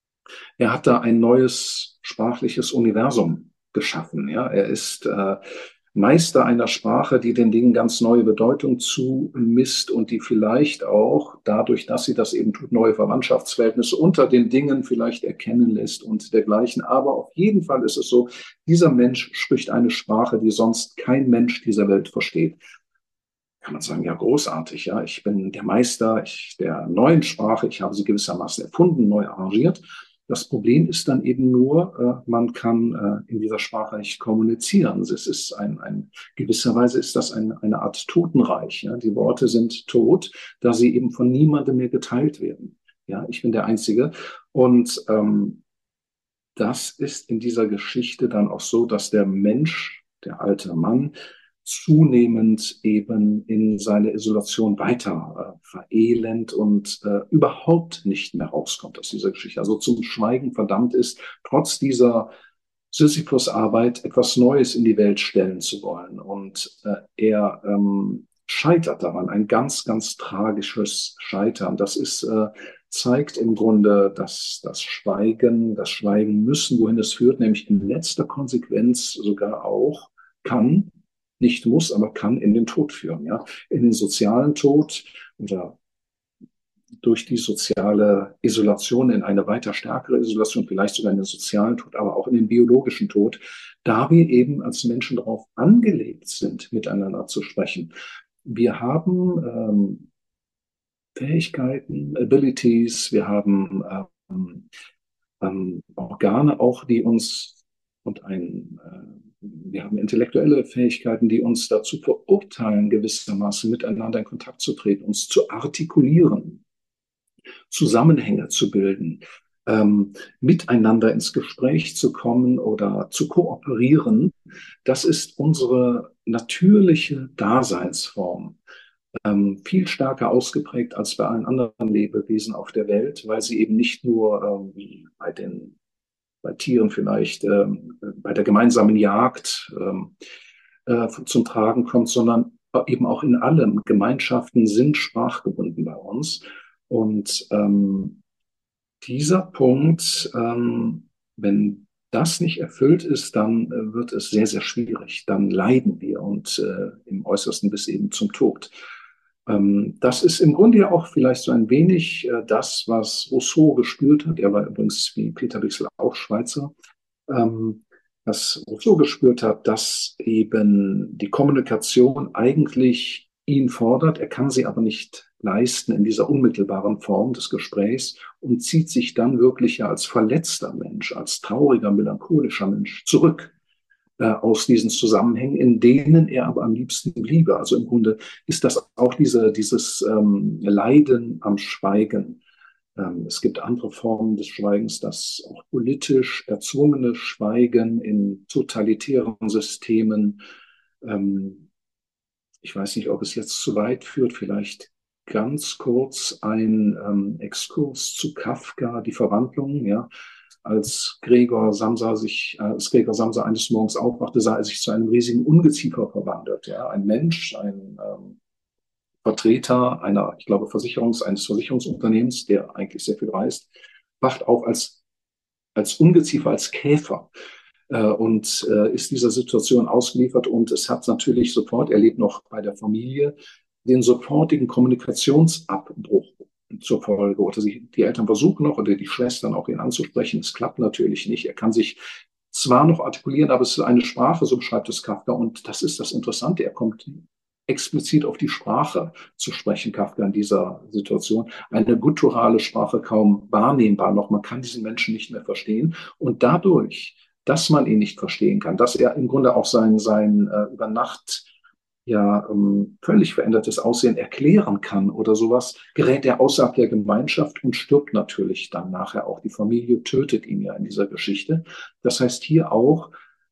er hat da ein neues sprachliches Universum geschaffen. Ja, er ist Meister einer Sprache, die den Dingen ganz neue Bedeutung zumisst und die vielleicht auch dadurch, dass sie das eben tut, neue Verwandtschaftsverhältnisse unter den Dingen vielleicht erkennen lässt und dergleichen. Aber auf jeden Fall ist es so, dieser Mensch spricht eine Sprache, die sonst kein Mensch dieser Welt versteht. Kann man sagen, ja, großartig, ja, ich bin der Meister der neuen Sprache, ich habe sie gewissermaßen erfunden, neu arrangiert. Das Problem ist dann eben nur, man kann in dieser Sprache nicht kommunizieren. Es ist gewisserweise ist das eine Art Totenreich. Ja? Die Worte sind tot, da sie eben von niemandem mehr geteilt werden. Ja, ich bin der Einzige. Und das ist in dieser Geschichte dann auch so, dass der Mensch, der alte Mann, zunehmend eben in seine Isolation weiter verelend und überhaupt nicht mehr rauskommt aus dieser Geschichte. Also zum Schweigen verdammt ist, trotz dieser Sisyphus-Arbeit etwas Neues in die Welt stellen zu wollen. Und er scheitert daran, ein ganz, ganz tragisches Scheitern. Zeigt im Grunde, dass das Schweigen müssen, wohin es führt, nämlich in letzter Konsequenz sogar auch kann, nicht muss, aber kann in den Tod führen, ja, in den sozialen Tod oder durch die soziale Isolation in eine weiter stärkere Isolation, vielleicht sogar in den sozialen Tod, aber auch in den biologischen Tod, da wir eben als Menschen darauf angelegt sind, miteinander zu sprechen. Wir haben Fähigkeiten, Abilities, wir haben Organe auch, die uns und wir haben intellektuelle Fähigkeiten, die uns dazu verurteilen, gewissermaßen miteinander in Kontakt zu treten, uns zu artikulieren, Zusammenhänge zu bilden, miteinander ins Gespräch zu kommen oder zu kooperieren. Das ist unsere natürliche Daseinsform, viel stärker ausgeprägt als bei allen anderen Lebewesen auf der Welt, weil sie eben nicht nur wie bei Tieren vielleicht bei der gemeinsamen Jagd zum Tragen kommt, sondern eben auch in allem. Gemeinschaften sind sprachgebunden bei uns. Und dieser Punkt, wenn das nicht erfüllt ist, dann wird es sehr, sehr schwierig. Dann leiden wir und im Äußersten bis eben zum Tod. Das ist im Grunde ja auch vielleicht so ein wenig das, was Rousseau gespürt hat. Er war übrigens wie Peter Wichsel auch Schweizer. Was Rousseau gespürt hat, dass eben die Kommunikation eigentlich ihn fordert. Er kann sie aber nicht leisten in dieser unmittelbaren Form des Gesprächs und zieht sich dann wirklich ja als verletzter Mensch, als trauriger, melancholischer Mensch zurück aus diesen Zusammenhängen, in denen er aber am liebsten bliebe. Also im Grunde ist das auch dieses Leiden am Schweigen. Es gibt andere Formen des Schweigens, das auch politisch erzwungene Schweigen in totalitären Systemen. Ich weiß nicht, ob es jetzt zu weit führt, vielleicht ganz kurz ein Exkurs zu Kafka, die Verwandlung, ja. Als Gregor Samsa eines Morgens aufwachte, sah er sich zu einem riesigen Ungeziefer verwandelt. Ja. Ein Mensch, ein Vertreter ich glaube, eines Versicherungsunternehmens, der eigentlich sehr viel reist, wacht auf als Ungeziefer, als Käfer und ist dieser Situation ausgeliefert. Und es hat natürlich sofort, er lebt noch bei der Familie, den sofortigen Kommunikationsabbruch zur Folge. Oder die Eltern versuchen noch, oder die Schwestern auch ihn anzusprechen. Es klappt natürlich nicht. Er kann sich zwar noch artikulieren, aber es ist eine Sprache, so beschreibt es Kafka. Und das ist das Interessante. Er kommt explizit auf die Sprache zu sprechen, Kafka in dieser Situation. Eine gutturale Sprache kaum wahrnehmbar noch. Man kann diesen Menschen nicht mehr verstehen. Und dadurch, dass man ihn nicht verstehen kann, dass er im Grunde auch sein über Nacht ja völlig verändertes Aussehen erklären kann oder sowas, gerät er außerhalb der Gemeinschaft und stirbt natürlich dann nachher auch. Die Familie tötet ihn ja in dieser Geschichte. Das heißt, hier auch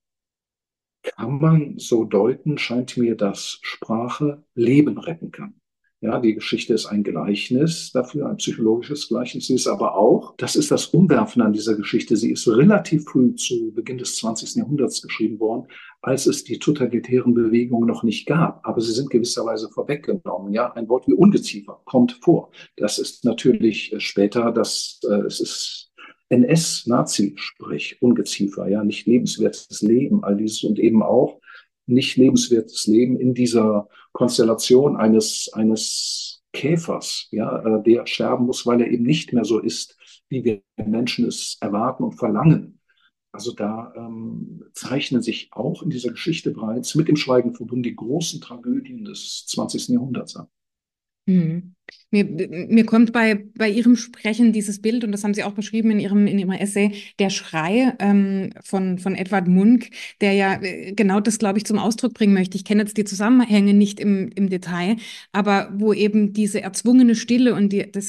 kann man so deuten, scheint mir, dass Sprache Leben retten kann. Ja, die Geschichte ist ein Gleichnis dafür, ein psychologisches Gleichnis. Sie ist aber auch, das ist das Umwerfende an dieser Geschichte, sie ist relativ früh zu Beginn des 20. Jahrhunderts geschrieben worden, als es die totalitären Bewegungen noch nicht gab. Aber sie sind gewisserweise vorweggenommen. Ja, ein Wort wie Ungeziefer kommt vor. Das ist natürlich später, es ist NS-Nazi, sprich Ungeziefer, ja, nicht lebenswertes Leben, all dieses und eben auch nicht lebenswertes Leben in dieser Konstellation eines Käfers, ja, der sterben muss, weil er eben nicht mehr so ist, wie wir Menschen es erwarten und verlangen. Also da zeichnen sich auch in dieser Geschichte bereits mit dem Schweigen verbunden die großen Tragödien des 20. Jahrhunderts ab. Mhm. Mir kommt bei Ihrem Sprechen dieses Bild, und das haben Sie auch beschrieben in Ihrem Essay, der Schrei von Edvard Munch, der ja genau das, glaube ich, zum Ausdruck bringen möchte. Ich kenne jetzt die Zusammenhänge nicht im Detail, aber wo eben diese erzwungene Stille und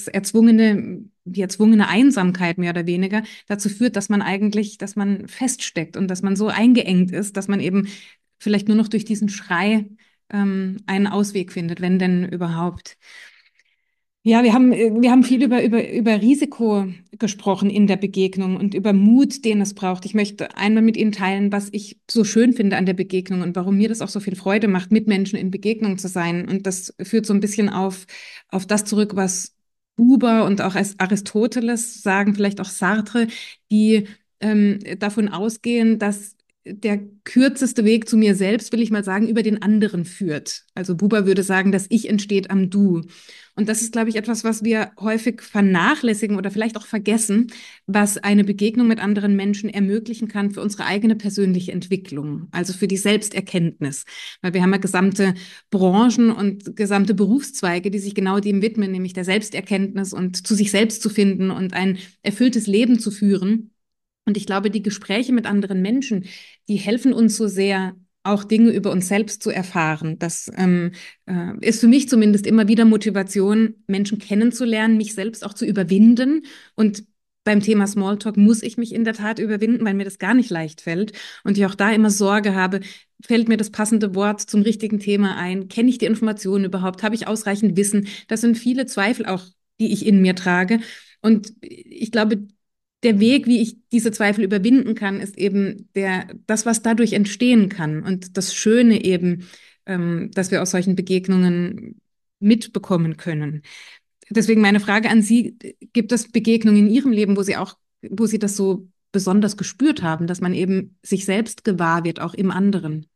die erzwungene Einsamkeit mehr oder weniger dazu führt, dass man eigentlich, dass man feststeckt und dass man so eingeengt ist, dass man eben vielleicht nur noch durch diesen Schrei einen Ausweg findet, wenn denn überhaupt. Ja, wir haben viel über Risiko gesprochen in der Begegnung und über Mut, den es braucht. Ich möchte einmal mit Ihnen teilen, was ich so schön finde an der Begegnung und warum mir das auch so viel Freude macht, mit Menschen in Begegnung zu sein. Und das führt so ein bisschen auf das zurück, was Buber und auch als Aristoteles sagen, vielleicht auch Sartre, die davon ausgehen, dass der kürzeste Weg zu mir selbst, will ich mal sagen, über den anderen führt. Also Buber würde sagen, das Ich entsteht am Du. Und das ist, glaube ich, etwas, was wir häufig vernachlässigen oder vielleicht auch vergessen, was eine Begegnung mit anderen Menschen ermöglichen kann für unsere eigene persönliche Entwicklung, also für die Selbsterkenntnis. Weil wir haben ja gesamte Branchen und gesamte Berufszweige, die sich genau dem widmen, nämlich der Selbsterkenntnis und zu sich selbst zu finden und ein erfülltes Leben zu führen. Und ich glaube, die Gespräche mit anderen Menschen, die helfen uns so sehr, auch Dinge über uns selbst zu erfahren. Das ist für mich zumindest immer wieder Motivation, Menschen kennenzulernen, mich selbst auch zu überwinden. Und beim Thema Smalltalk muss ich mich in der Tat überwinden, weil mir das gar nicht leicht fällt. Und ich auch da immer Sorge habe, fällt mir das passende Wort zum richtigen Thema ein? Kenne ich die Informationen überhaupt? Habe ich ausreichend Wissen? Das sind viele Zweifel auch, die ich in mir trage. Und ich glaube, der Weg, wie ich diese Zweifel überwinden kann, ist eben das, was dadurch entstehen kann. Und das Schöne eben, dass wir aus solchen Begegnungen mitbekommen können. Deswegen meine Frage an Sie, gibt es Begegnungen in Ihrem Leben, wo Sie das so besonders gespürt haben, dass man eben sich selbst gewahr wird, auch im anderen?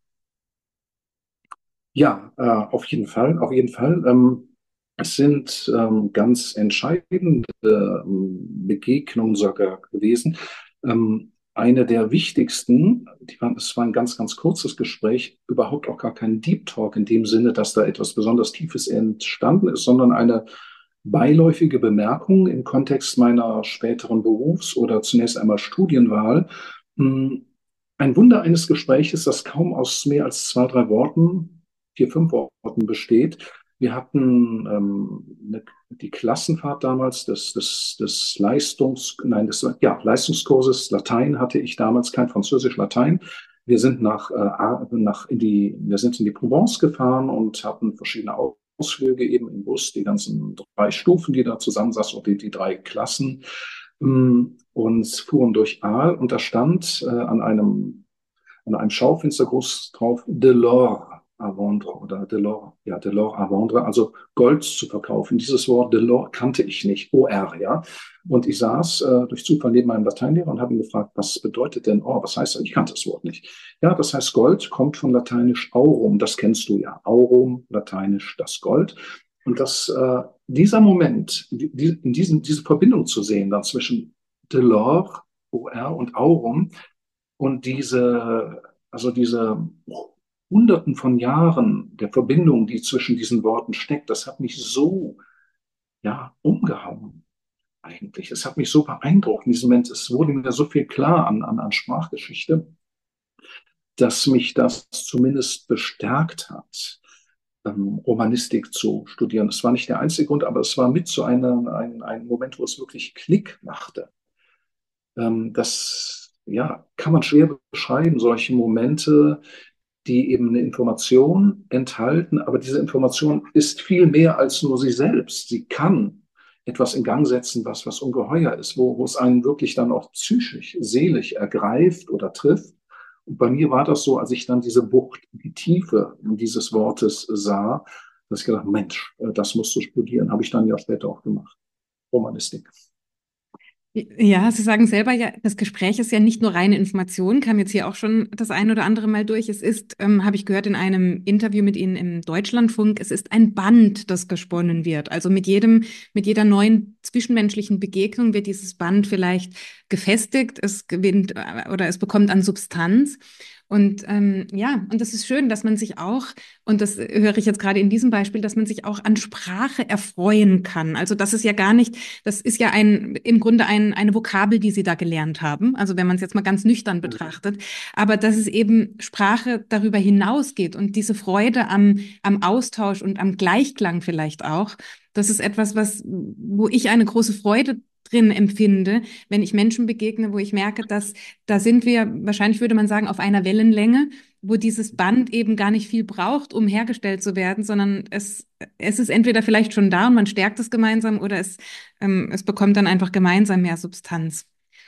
Ja, auf jeden Fall, auf jeden Fall. Es sind ganz entscheidende Begegnungen sogar gewesen. Eine der wichtigsten, es war ein ganz, ganz kurzes Gespräch, überhaupt auch gar kein Deep Talk in dem Sinne, dass da etwas besonders Tiefes entstanden ist, sondern eine beiläufige Bemerkung im Kontext meiner späteren Berufs- oder zunächst einmal Studienwahl. Hm, Ein Wunder eines Gespräches, das kaum aus mehr als zwei, drei Worten, vier, fünf Worten besteht. Wir hatten die Klassenfahrt damals des Leistungskurses Latein hatte ich damals, kein Französisch, Latein. Wir sind in die Provence gefahren und hatten verschiedene Ausflüge eben im Bus, die ganzen drei Stufen, die da zusammensaßen, und die drei Klassen, und fuhren durch Aal, und da stand an einem Schaufenster groß drauf Delors à vendre oder Delors, ja, Delors à vendre, also Gold zu verkaufen. Dieses Wort Delors kannte ich nicht, OR, ja. Und ich saß durch Zufall neben meinem Lateinlehrer und habe ihn gefragt, was bedeutet denn Or? Was heißt das? Ich kannte das Wort nicht. Ja, das heißt Gold, kommt von lateinisch aurum, das kennst du ja. Aurum, lateinisch das Gold. Und dieser Moment, diese Verbindung zu sehen, dann zwischen Delors, OR und Aurum, und diese Hunderten von Jahren der Verbindung, die zwischen diesen Worten steckt, das hat mich so, ja, umgehauen eigentlich. Es hat mich so beeindruckt in diesem Moment. Es wurde mir so viel klar an Sprachgeschichte, dass mich das zumindest bestärkt hat, Romanistik zu studieren. Es war nicht der einzige Grund, aber es war mit so ein Moment, wo es wirklich Klick machte. Das, ja, kann man schwer beschreiben, solche Momente, die eben eine Information enthalten, aber diese Information ist viel mehr als nur sie selbst. Sie kann etwas in Gang setzen, was ungeheuer ist, wo es einen wirklich dann auch psychisch, seelisch ergreift oder trifft. Und bei mir war das so, als ich dann diese Bucht, die Tiefe dieses Wortes sah, dass ich gedacht, Mensch, das musst du studieren. Habe ich dann ja später auch gemacht. Romanistik. Ja, Sie sagen selber ja, das Gespräch ist ja nicht nur reine Information, kam jetzt hier auch schon das ein oder andere Mal durch. Es ist, habe ich gehört in einem Interview mit Ihnen im Deutschlandfunk, es ist ein Band, das gesponnen wird. Also mit jeder neuen zwischenmenschlichen Begegnung wird dieses Band vielleicht gefestigt, es gewinnt oder es bekommt an Substanz. Und ja, und das ist schön, dass man sich auch, und das höre ich jetzt gerade in diesem Beispiel, dass man sich auch an Sprache erfreuen kann. Also das ist ja gar nicht, das ist ja im Grunde eine Vokabel, die Sie da gelernt haben. Also wenn man es jetzt mal ganz nüchtern betrachtet, aber dass es eben Sprache darüber hinausgeht und diese Freude am Austausch und am Gleichklang vielleicht auch. Das ist etwas, wo ich eine große Freude drin empfinde, wenn ich Menschen begegne, wo ich merke, dass da sind wir, wahrscheinlich würde man sagen, auf einer Wellenlänge, wo dieses Band eben gar nicht viel braucht, um hergestellt zu werden, sondern es ist entweder vielleicht schon da und man stärkt es gemeinsam oder es bekommt dann einfach gemeinsam mehr Substanz.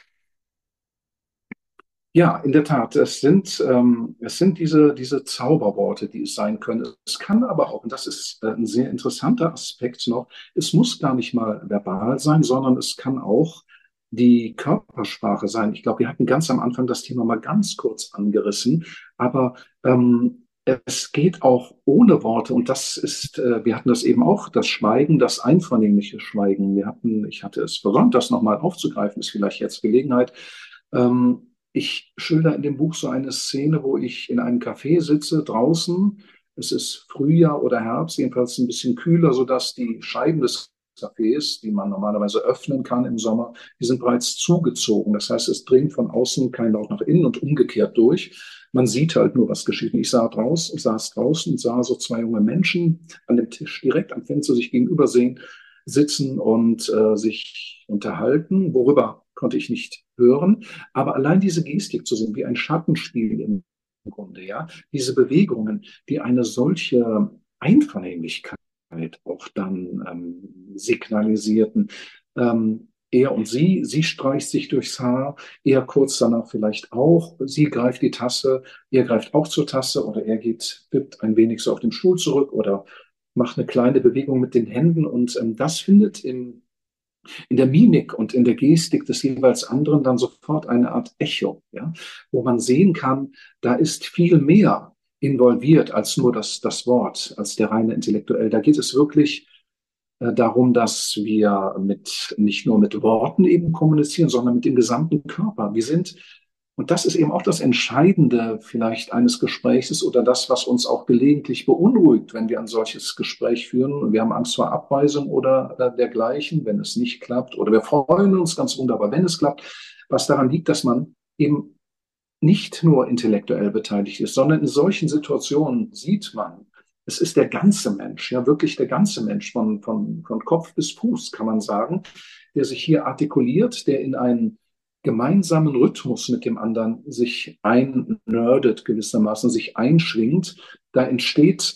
Ja, in der Tat, es sind diese Zauberworte, die es sein können. Es kann aber auch, und das ist ein sehr interessanter Aspekt noch, es muss gar nicht mal verbal sein, sondern es kann auch die Körpersprache sein. Ich glaube, wir hatten ganz am Anfang das Thema mal ganz kurz angerissen, aber es geht auch ohne Worte und das ist, wir hatten das eben auch, das Schweigen, das einvernehmliche Schweigen. Ich hatte es versäumt, das nochmal aufzugreifen, ist vielleicht jetzt Gelegenheit. Ich schilder in dem Buch so eine Szene, wo ich in einem Café sitze, draußen. Es ist Frühjahr oder Herbst, jedenfalls ein bisschen kühler, sodass die Scheiben des Cafés, die man normalerweise öffnen kann im Sommer, die sind bereits zugezogen. Das heißt, es dringt von außen kein Laut nach innen und umgekehrt durch. Man sieht halt nur, was geschieht. Ich saß draußen und sah so zwei junge Menschen an dem Tisch direkt am Fenster sich gegenüber sehen, sitzen und sich unterhalten. Worüber konnte ich nicht hören. Aber allein diese Gestik zu sehen, wie ein Schattenspiel im Grunde, ja, diese Bewegungen, die eine solche Einvernehmlichkeit auch dann signalisierten. Er und sie streicht sich durchs Haar, er kurz danach vielleicht auch, sie greift die Tasse, er greift auch zur Tasse oder er wippt ein wenig so auf dem Stuhl zurück oder macht eine kleine Bewegung mit den Händen und das findet in der Mimik und in der Gestik des jeweils anderen dann sofort eine Art Echo, ja, wo man sehen kann, da ist viel mehr involviert als nur das Wort, als der reine Intellektuell. Da geht es wirklich darum, dass wir nicht nur mit Worten eben kommunizieren, sondern mit dem gesamten Körper. Und das ist eben auch das Entscheidende vielleicht eines Gesprächs oder das, was uns auch gelegentlich beunruhigt, wenn wir ein solches Gespräch führen. Und wir haben Angst vor Abweisung oder dergleichen, wenn es nicht klappt. Oder wir freuen uns ganz wunderbar, wenn es klappt. Was daran liegt, dass man eben nicht nur intellektuell beteiligt ist, sondern in solchen Situationen sieht man, es ist der ganze Mensch, ja wirklich der ganze Mensch, von Kopf bis Fuß, kann man sagen, der sich hier artikuliert, der in einen gemeinsamen Rhythmus mit dem anderen sich einnerdet gewissermaßen, sich einschwingt. Da entsteht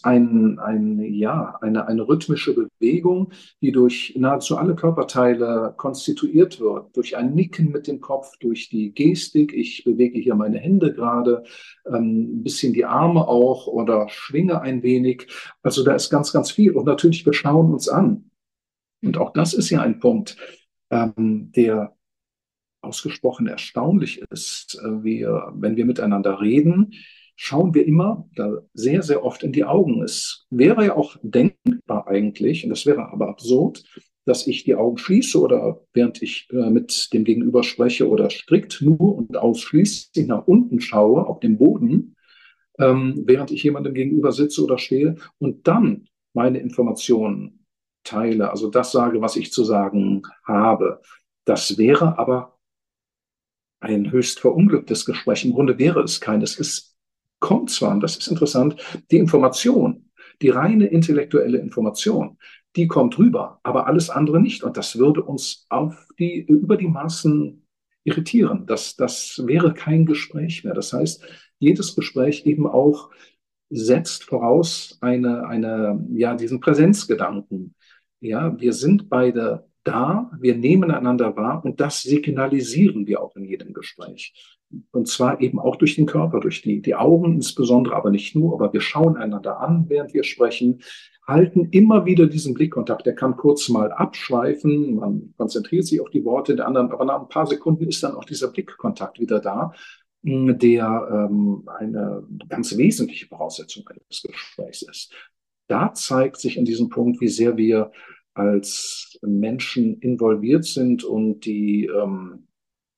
eine rhythmische Bewegung, die durch nahezu alle Körperteile konstituiert wird, durch ein Nicken mit dem Kopf, durch die Gestik. Ich bewege hier meine Hände gerade, ein bisschen die Arme auch oder schwinge ein wenig. Also da ist ganz, ganz viel. Und natürlich, wir schauen uns an. Und Mhm. auch das ist ja ein Punkt, der ausgesprochen erstaunlich ist. Wenn wir miteinander reden, schauen wir immer da sehr, sehr oft in die Augen. Es wäre ja auch denkbar eigentlich, und das wäre aber absurd, dass ich die Augen schließe oder während ich mit dem Gegenüber spreche oder strikt nur und ausschließlich nach unten schaue, auf den Boden, während ich jemandem gegenüber sitze oder stehe und dann meine Informationen teile, also das sage, was ich zu sagen habe. Das wäre aber ein höchst verunglücktes Gespräch. Im Grunde wäre es keines. Es kommt zwar, und das ist interessant, die Information, die reine intellektuelle Information, die kommt rüber, aber alles andere nicht. Und das würde uns über die Maßen irritieren. Das wäre kein Gespräch mehr. Das heißt, jedes Gespräch eben auch setzt voraus diesen Präsenzgedanken. Ja, wir sind beide da, wir nehmen einander wahr und das signalisieren wir auch in jedem Gespräch. Und zwar eben auch durch den Körper, durch die Augen insbesondere, aber nicht nur, aber wir schauen einander an, während wir sprechen, halten immer wieder diesen Blickkontakt. Der kann kurz mal abschweifen, man konzentriert sich auf die Worte der anderen, aber nach ein paar Sekunden ist dann auch dieser Blickkontakt wieder da, der eine ganz wesentliche Voraussetzung eines Gesprächs ist. Da zeigt sich an diesem Punkt, wie sehr wir als Menschen involviert sind und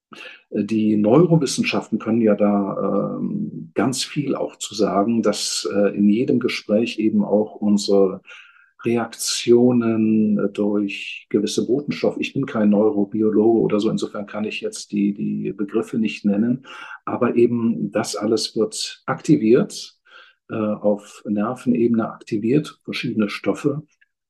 Die Neurowissenschaften können ja da ganz viel auch zu sagen, dass in jedem Gespräch eben auch unsere Reaktionen durch gewisse Botenstoffe. Ich bin kein Neurobiologe oder so, insofern kann ich jetzt die Begriffe nicht nennen, aber eben das alles wird aktiviert, auf Nervenebene aktiviert, verschiedene Stoffe.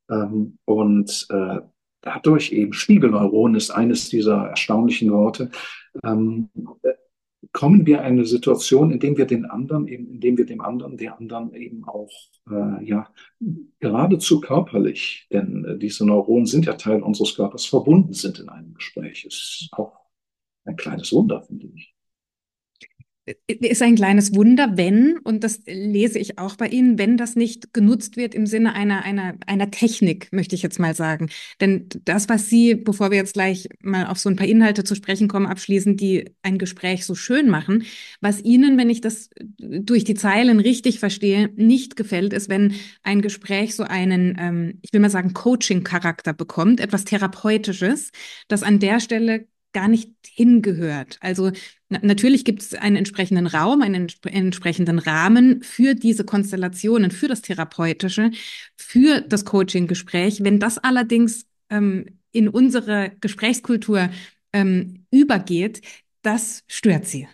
Und dadurch eben Spiegelneuronen ist eines dieser erstaunlichen Worte, ähm, kommen wir in eine Situation, indem wir dem anderen, der anderen eben auch, ja, geradezu körperlich, denn diese Neuronen sind ja Teil unseres Körpers, verbunden sind in einem Gespräch. Ist auch ein kleines Wunder, finde ich. Ist ein kleines Wunder, wenn, und das lese ich auch bei Ihnen, wenn das nicht genutzt wird im Sinne einer Technik, möchte ich jetzt mal sagen. Denn das, was Sie, bevor wir jetzt gleich mal auf so ein paar Inhalte zu sprechen kommen, abschließen, die ein Gespräch so schön machen, was Ihnen, wenn ich das durch die Zeilen richtig verstehe, nicht gefällt, ist, wenn ein Gespräch so einen, ich will mal sagen, Coaching-Charakter bekommt, etwas Therapeutisches, das an der Stelle gar nicht hingehört. Also natürlich gibt es einen entsprechenden Raum, einen entsprechenden Rahmen für diese Konstellationen, für das Therapeutische, für das Coaching-Gespräch. Wenn das allerdings in unsere Gesprächskultur übergeht, das stört sie.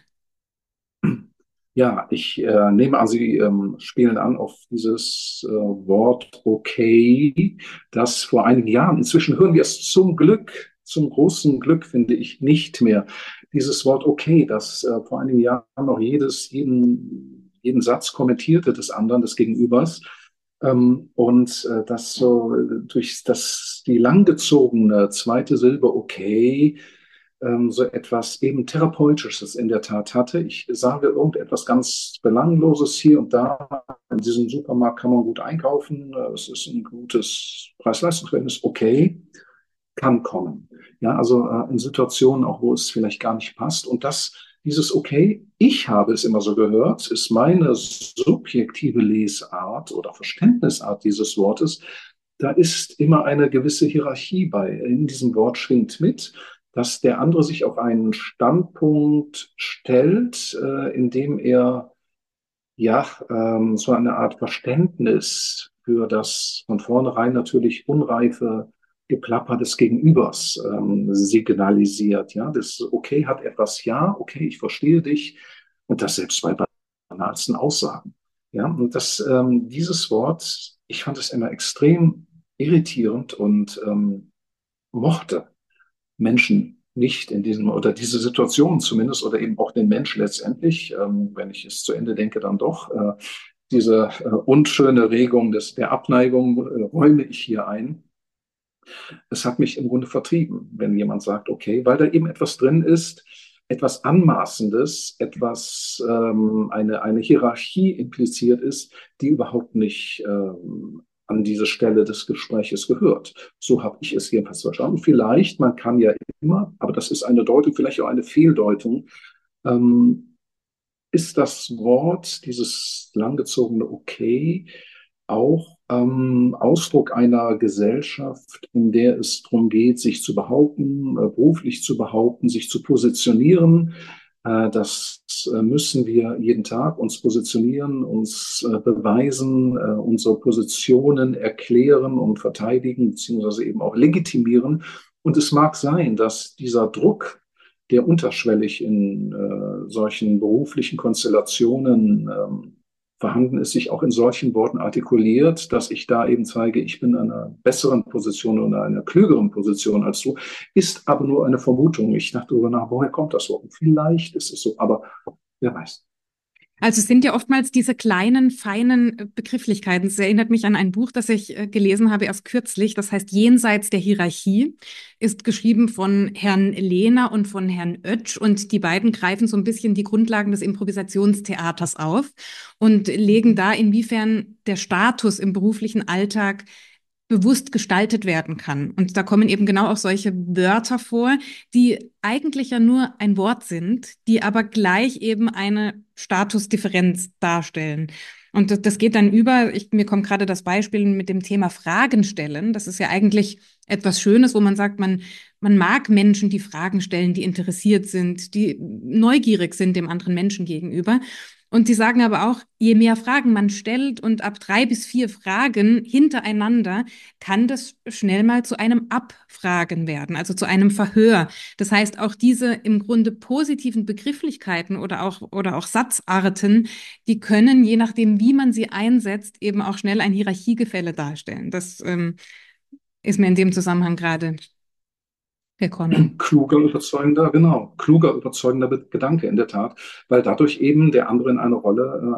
Ja, ich nehme an, Sie spielen an auf dieses Wort okay, das vor einigen Jahren, inzwischen hören wir es zum Glück, zum großen Glück finde ich nicht mehr. Dieses Wort okay, das vor einigen Jahren noch jeden Satz kommentierte des anderen, des Gegenübers. Und das so durch die langgezogene zweite Silbe okay so etwas eben Therapeutisches in der Tat hatte. Ich sage irgendetwas ganz Belangloses hier und da. In diesem Supermarkt kann man gut einkaufen. Es ist ein gutes Preis-Leistungs-Verhältnis. Okay, kann kommen. Ja, also in Situationen auch, wo es vielleicht gar nicht passt. Und dieses Okay, ich habe es immer so gehört, ist meine subjektive Lesart oder Verständnisart dieses Wortes. Da ist immer eine gewisse Hierarchie bei. In diesem Wort schwingt mit, dass der andere sich auf einen Standpunkt stellt, indem er ja so eine Art Verständnis für das von vornherein natürlich unreife Geplapper des Gegenübers signalisiert. Ja, das Okay hat etwas, ja, okay, ich verstehe dich, und das selbst bei banalsten Aussagen. Ja, und dieses Wort, ich fand es immer extrem irritierend und mochte Menschen nicht in diesem oder diese Situation zumindest oder eben auch den Mensch letztendlich, wenn ich es zu Ende denke, dann doch diese unschöne Regung der Abneigung räume ich hier ein. Es hat mich im Grunde vertrieben, wenn jemand sagt, okay, weil da eben etwas drin ist, etwas Anmaßendes, eine Hierarchie impliziert ist, die überhaupt nicht an diese Stelle des Gespräches gehört. So habe ich es jedenfalls verstanden. Vielleicht, man kann ja immer, aber das ist eine Deutung, vielleicht auch eine Fehldeutung, ähm, ist das Wort, dieses langgezogene Okay, auch Ausdruck einer Gesellschaft, in der es darum geht, sich zu behaupten, beruflich zu behaupten, sich zu positionieren. Das müssen wir jeden Tag uns positionieren, uns beweisen, unsere Positionen erklären und verteidigen, beziehungsweise eben auch legitimieren. Und es mag sein, dass dieser Druck, der unterschwellig in solchen beruflichen Konstellationen vorhanden ist, sich auch in solchen Worten artikuliert, dass ich da eben zeige, ich bin in einer besseren Position oder einer klügeren Position als du, ist aber nur eine Vermutung. Ich dachte darüber nach, woher kommt das so? Und vielleicht ist es so, aber wer weiß. Also es sind ja oftmals diese kleinen, feinen Begrifflichkeiten. Es erinnert mich an ein Buch, das ich gelesen habe erst kürzlich. Das heißt Jenseits der Hierarchie, ist geschrieben von Herrn Lehner und von Herrn Oetsch. Und die beiden greifen so ein bisschen die Grundlagen des Improvisationstheaters auf und legen da, inwiefern der Status im beruflichen Alltag bewusst gestaltet werden kann. Und da kommen eben genau auch solche Wörter vor, die eigentlich ja nur ein Wort sind, die aber gleich eben eine Statusdifferenz darstellen. Und das geht dann über, mir kommt gerade das Beispiel mit dem Thema Fragen stellen. Das ist ja eigentlich etwas Schönes, wo man sagt, man mag Menschen, die Fragen stellen, die interessiert sind, die neugierig sind dem anderen Menschen gegenüber. Und sie sagen aber auch, je mehr Fragen man stellt und ab 3 bis 4 Fragen hintereinander, kann das schnell mal zu einem Abfragen werden, also zu einem Verhör. Das heißt, auch diese im Grunde positiven Begrifflichkeiten oder auch Satzarten, die können, je nachdem, wie man sie einsetzt, eben auch schnell ein Hierarchiegefälle darstellen. Das ist mir in dem Zusammenhang gerade gekommen. Kluger, überzeugender, genau, kluger, überzeugender Gedanke in der Tat, weil dadurch eben der andere in eine Rolle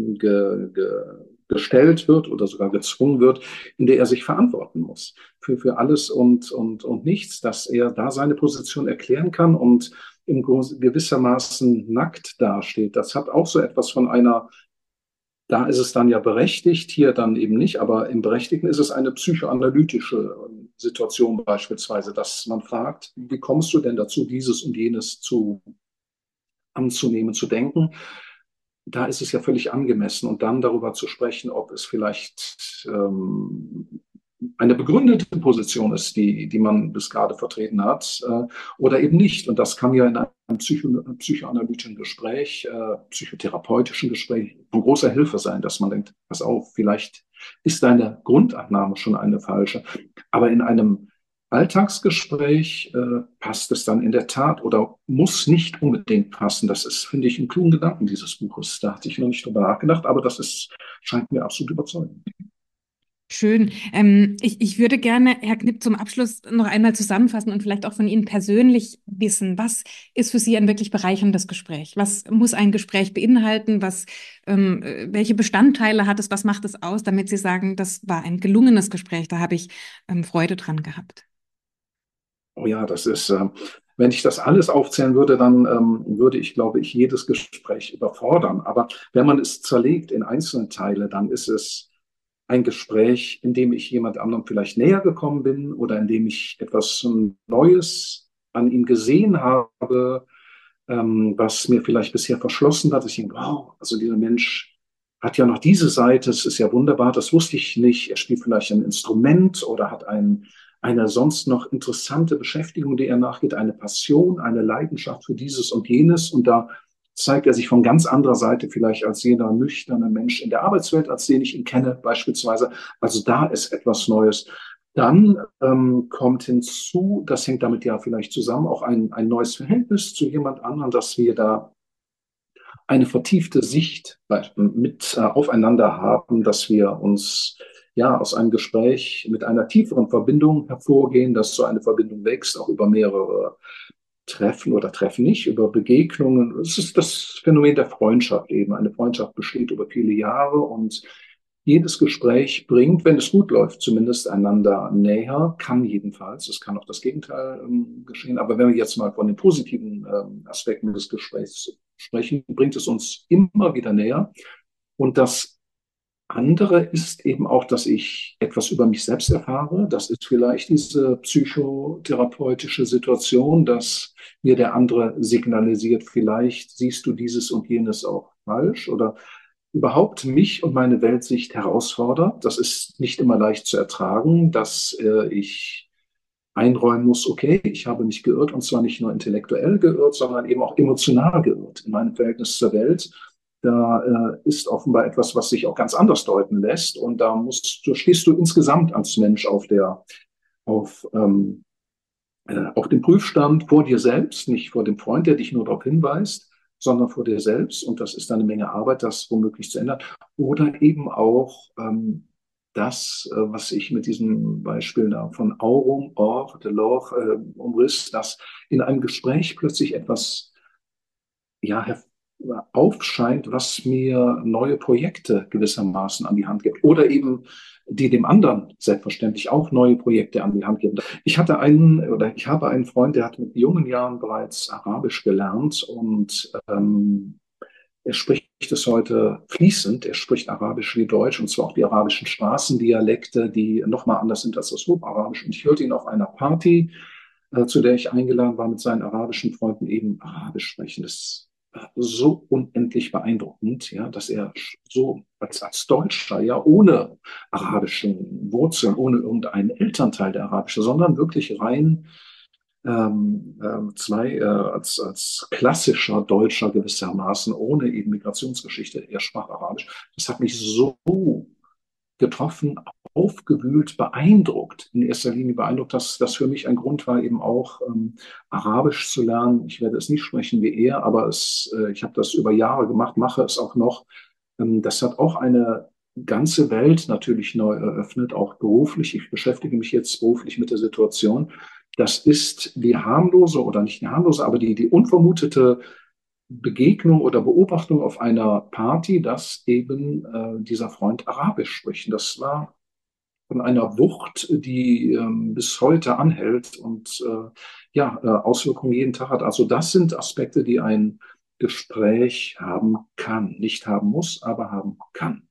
gestellt wird oder sogar gezwungen wird, in der er sich verantworten muss für alles und nichts, dass er da seine Position erklären kann und gewissermaßen nackt dasteht. Das hat auch so etwas von einer. Da ist es dann ja berechtigt, hier dann eben nicht, aber im Berechtigten ist es eine psychoanalytische Situation beispielsweise, dass man fragt, wie kommst du denn dazu, dieses und jenes anzunehmen, zu denken? Da ist es ja völlig angemessen und dann darüber zu sprechen, ob es vielleicht eine begründete Position ist, die man bis gerade vertreten hat, oder eben nicht. Und das kann ja in einem psychoanalytischen Gespräch, psychotherapeutischen Gespräch von großer Hilfe sein, dass man denkt, pass auf, vielleicht ist deine Grundannahme schon eine falsche. Aber in einem Alltagsgespräch passt es dann in der Tat oder muss nicht unbedingt passen. Das ist, finde ich, ein klugen Gedanken dieses Buches. Da hatte ich noch nicht drüber nachgedacht, aber das ist, scheint mir absolut überzeugend. Schön. Ich würde gerne, Herr Knipp, zum Abschluss noch einmal zusammenfassen und vielleicht auch von Ihnen persönlich wissen, was ist für Sie ein wirklich bereicherndes Gespräch? Was muss ein Gespräch beinhalten? Welche Bestandteile hat es? Was macht es aus, damit Sie sagen, das war ein gelungenes Gespräch? Da habe ich Freude dran gehabt. Oh ja, das ist, wenn ich das alles aufzählen würde, dann würde ich, glaube ich, jedes Gespräch überfordern. Aber wenn man es zerlegt in einzelne Teile, dann ist es ein Gespräch, in dem ich jemand anderem vielleicht näher gekommen bin oder in dem ich etwas Neues an ihm gesehen habe, was mir vielleicht bisher verschlossen hat. Ich denke, wow, also dieser Mensch hat ja noch diese Seite, es ist ja wunderbar, das wusste ich nicht. Er spielt vielleicht ein Instrument oder hat eine sonst noch interessante Beschäftigung, die er nachgeht, eine Passion, eine Leidenschaft für dieses und jenes. Und da zeigt er sich von ganz anderer Seite vielleicht als jeder nüchterne Mensch in der Arbeitswelt, als den ich ihn kenne beispielsweise. Also da ist etwas Neues. Dann kommt hinzu, das hängt damit ja vielleicht zusammen, auch ein neues Verhältnis zu jemand anderem, dass wir da eine vertiefte Sicht mit aufeinander haben, dass wir uns ja aus einem Gespräch mit einer tieferen Verbindung hervorgehen, dass so eine Verbindung wächst, auch über mehrere Treffen oder Treffen nicht, über Begegnungen. Es ist das Phänomen der Freundschaft eben. Eine Freundschaft besteht über viele Jahre und jedes Gespräch bringt, wenn es gut läuft, zumindest einander näher, kann jedenfalls. Es kann auch das Gegenteil geschehen. Aber wenn wir jetzt mal von den positiven Aspekten des Gesprächs sprechen, bringt es uns immer wieder näher. Und das andere ist eben auch, dass ich etwas über mich selbst erfahre. Das ist vielleicht diese psychotherapeutische Situation, dass mir der andere signalisiert, vielleicht siehst du dieses und jenes auch falsch oder überhaupt mich und meine Weltsicht herausfordert. Das ist nicht immer leicht zu ertragen, dass ich einräumen muss, okay, ich habe mich geirrt und zwar nicht nur intellektuell geirrt, sondern eben auch emotional geirrt in meinem Verhältnis zur Welt. Da ist offenbar etwas, was sich auch ganz anders deuten lässt und da stehst du insgesamt als Mensch auf, auf dem Prüfstand vor dir selbst, nicht vor dem Freund, der dich nur darauf hinweist, sondern vor dir selbst. Und das ist eine Menge Arbeit, das womöglich zu ändern. Oder eben auch das, was ich mit diesem Beispiel da von Aurum, Or, de Lor, umriss, dass in einem Gespräch plötzlich etwas ja, aufscheint, was mir neue Projekte gewissermaßen an die Hand gibt. Oder eben die dem anderen selbstverständlich auch neue Projekte an die Hand geben. Ich habe einen Freund, der hat mit jungen Jahren bereits Arabisch gelernt und er spricht es heute fließend. Er spricht Arabisch wie Deutsch und zwar auch die arabischen Straßendialekte, die nochmal anders sind als das Hocharabisch. Und ich hörte ihn auf einer Party, zu der ich eingeladen war, mit seinen arabischen Freunden eben Arabisch sprechen. Das ist so unendlich beeindruckend, ja, dass er so als Deutscher, ja, ohne arabischen Wurzeln, ohne irgendeinen Elternteil der arabischen, sondern wirklich rein als klassischer Deutscher gewissermaßen, ohne eben Migrationsgeschichte. Er sprach Arabisch. Das hat mich so getroffen, aufgewühlt, beeindruckt. In erster Linie beeindruckt, dass das für mich ein Grund war, eben auch Arabisch zu lernen. Ich werde es nicht sprechen wie er, aber ich habe das über Jahre gemacht, mache es auch noch. Das hat auch eine ganze Welt natürlich neu eröffnet, auch beruflich. Ich beschäftige mich jetzt beruflich mit der Situation. Das ist die harmlose oder nicht die harmlose, aber die unvermutete Begegnung oder Beobachtung auf einer Party, dass eben dieser Freund Arabisch spricht. Das war von einer Wucht, die bis heute anhält und Auswirkungen jeden Tag hat. Also das sind Aspekte, die ein Gespräch haben kann. Nicht haben muss, aber haben kann.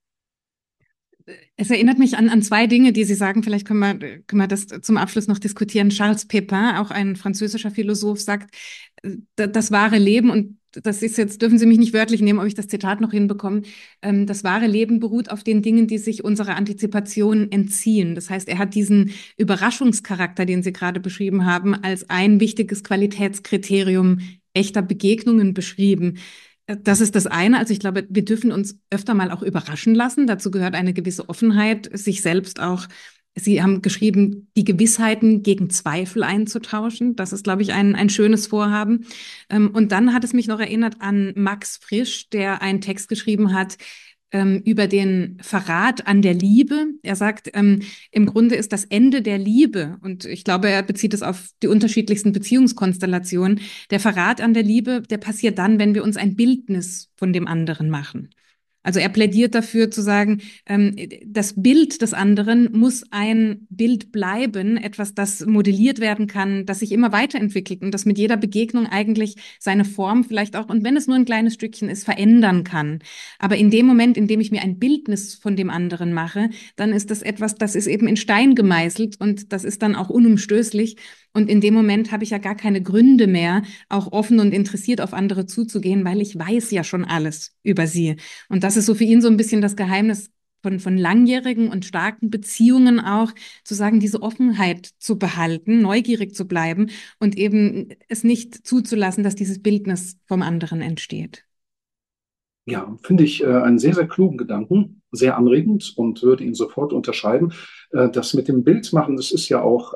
Es erinnert mich an zwei Dinge, die Sie sagen. Vielleicht können wir das zum Abschluss noch diskutieren. Charles Pepin, auch ein französischer Philosoph, sagt, das wahre Leben, und das ist jetzt, dürfen Sie mich nicht wörtlich nehmen, ob ich das Zitat noch hinbekomme, das wahre Leben beruht auf den Dingen, die sich unserer Antizipation entziehen. Das heißt, er hat diesen Überraschungscharakter, den Sie gerade beschrieben haben, als ein wichtiges Qualitätskriterium echter Begegnungen beschrieben. Das ist das eine. Also ich glaube, wir dürfen uns öfter mal auch überraschen lassen. Dazu gehört eine gewisse Offenheit, sich selbst auch, Sie haben geschrieben, die Gewissheiten gegen Zweifel einzutauschen. Das ist, glaube ich, ein schönes Vorhaben. Und dann hat es mich noch erinnert an Max Frisch, der einen Text geschrieben hat, über den Verrat an der Liebe. Er sagt, im Grunde ist das Ende der Liebe, und ich glaube, er bezieht es auf die unterschiedlichsten Beziehungskonstellationen, der Verrat an der Liebe, der passiert dann, wenn wir uns ein Bildnis von dem anderen machen. Also er plädiert dafür zu sagen, das Bild des anderen muss ein Bild bleiben, etwas, das modelliert werden kann, das sich immer weiterentwickelt und das mit jeder Begegnung eigentlich seine Form vielleicht auch, und wenn es nur ein kleines Stückchen ist, verändern kann. Aber in dem Moment, in dem ich mir ein Bildnis von dem anderen mache, dann ist das etwas, das ist eben in Stein gemeißelt, und das ist dann auch unumstößlich. Und in dem Moment habe ich ja gar keine Gründe mehr, auch offen und interessiert auf andere zuzugehen, weil ich weiß ja schon alles über sie. Und das ist so für ihn so ein bisschen das Geheimnis von langjährigen und starken Beziehungen auch, zu sagen, diese Offenheit zu behalten, neugierig zu bleiben und eben es nicht zuzulassen, dass dieses Bildnis vom anderen entsteht. Ja, finde ich einen sehr, sehr klugen Gedanken, sehr anregend und würde ihn sofort unterschreiben. Das mit dem Bildmachen, das ist ja auch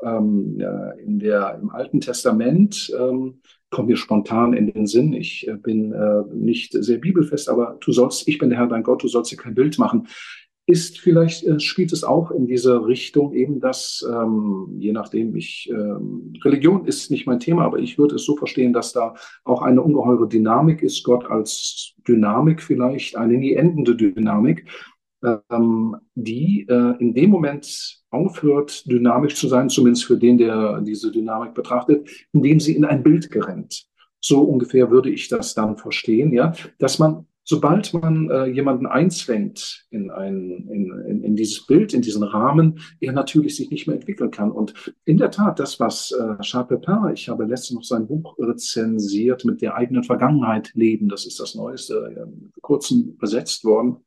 im Alten Testament, kommt mir spontan in den Sinn. Ich bin nicht sehr bibelfest, aber ich bin der Herr dein Gott, du sollst dir kein Bild machen. Spielt es auch in diese Richtung eben, dass, je nachdem, Religion ist nicht mein Thema, aber ich würde es so verstehen, dass da auch eine ungeheure Dynamik ist, Gott als Dynamik vielleicht, eine nie endende Dynamik, die in dem Moment aufhört, dynamisch zu sein, zumindest für den, der diese Dynamik betrachtet, indem sie in ein Bild gerät. So ungefähr würde ich das dann verstehen, ja, dass man, sobald man jemanden einzwängt in dieses Bild, in diesen Rahmen, er natürlich sich nicht mehr entwickeln kann. Und in der Tat, das, was Charles Pepin, ich habe letztens noch sein Buch rezensiert, mit der eigenen Vergangenheit leben, das ist das Neueste, vor kurzem übersetzt worden,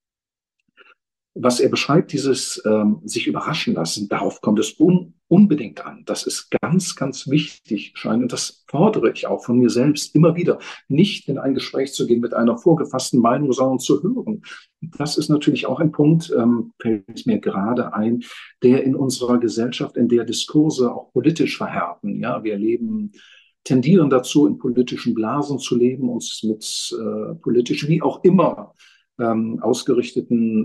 was er beschreibt, dieses sich überraschen lassen, darauf kommt es unbedingt an. Das ist ganz, ganz wichtig, scheint. Und das fordere ich auch von mir selbst immer wieder, nicht in ein Gespräch zu gehen mit einer vorgefassten Meinung, sondern zu hören. Das ist natürlich auch ein Punkt, fällt mir gerade ein, der in unserer Gesellschaft, in der Diskurse auch politisch verhärten. Ja, tendieren dazu, in politischen Blasen zu leben, uns mit politisch wie auch immer ausgerichteten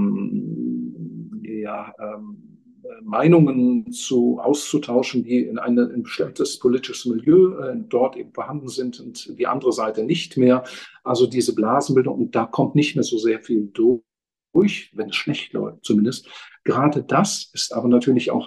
Meinungen auszutauschen, die in ein bestimmtes politisches Milieu dort eben vorhanden sind und die andere Seite nicht mehr. Also diese Blasenbildung, und da kommt nicht mehr so sehr viel durch, wenn es schlecht läuft zumindest. Gerade das ist aber natürlich auch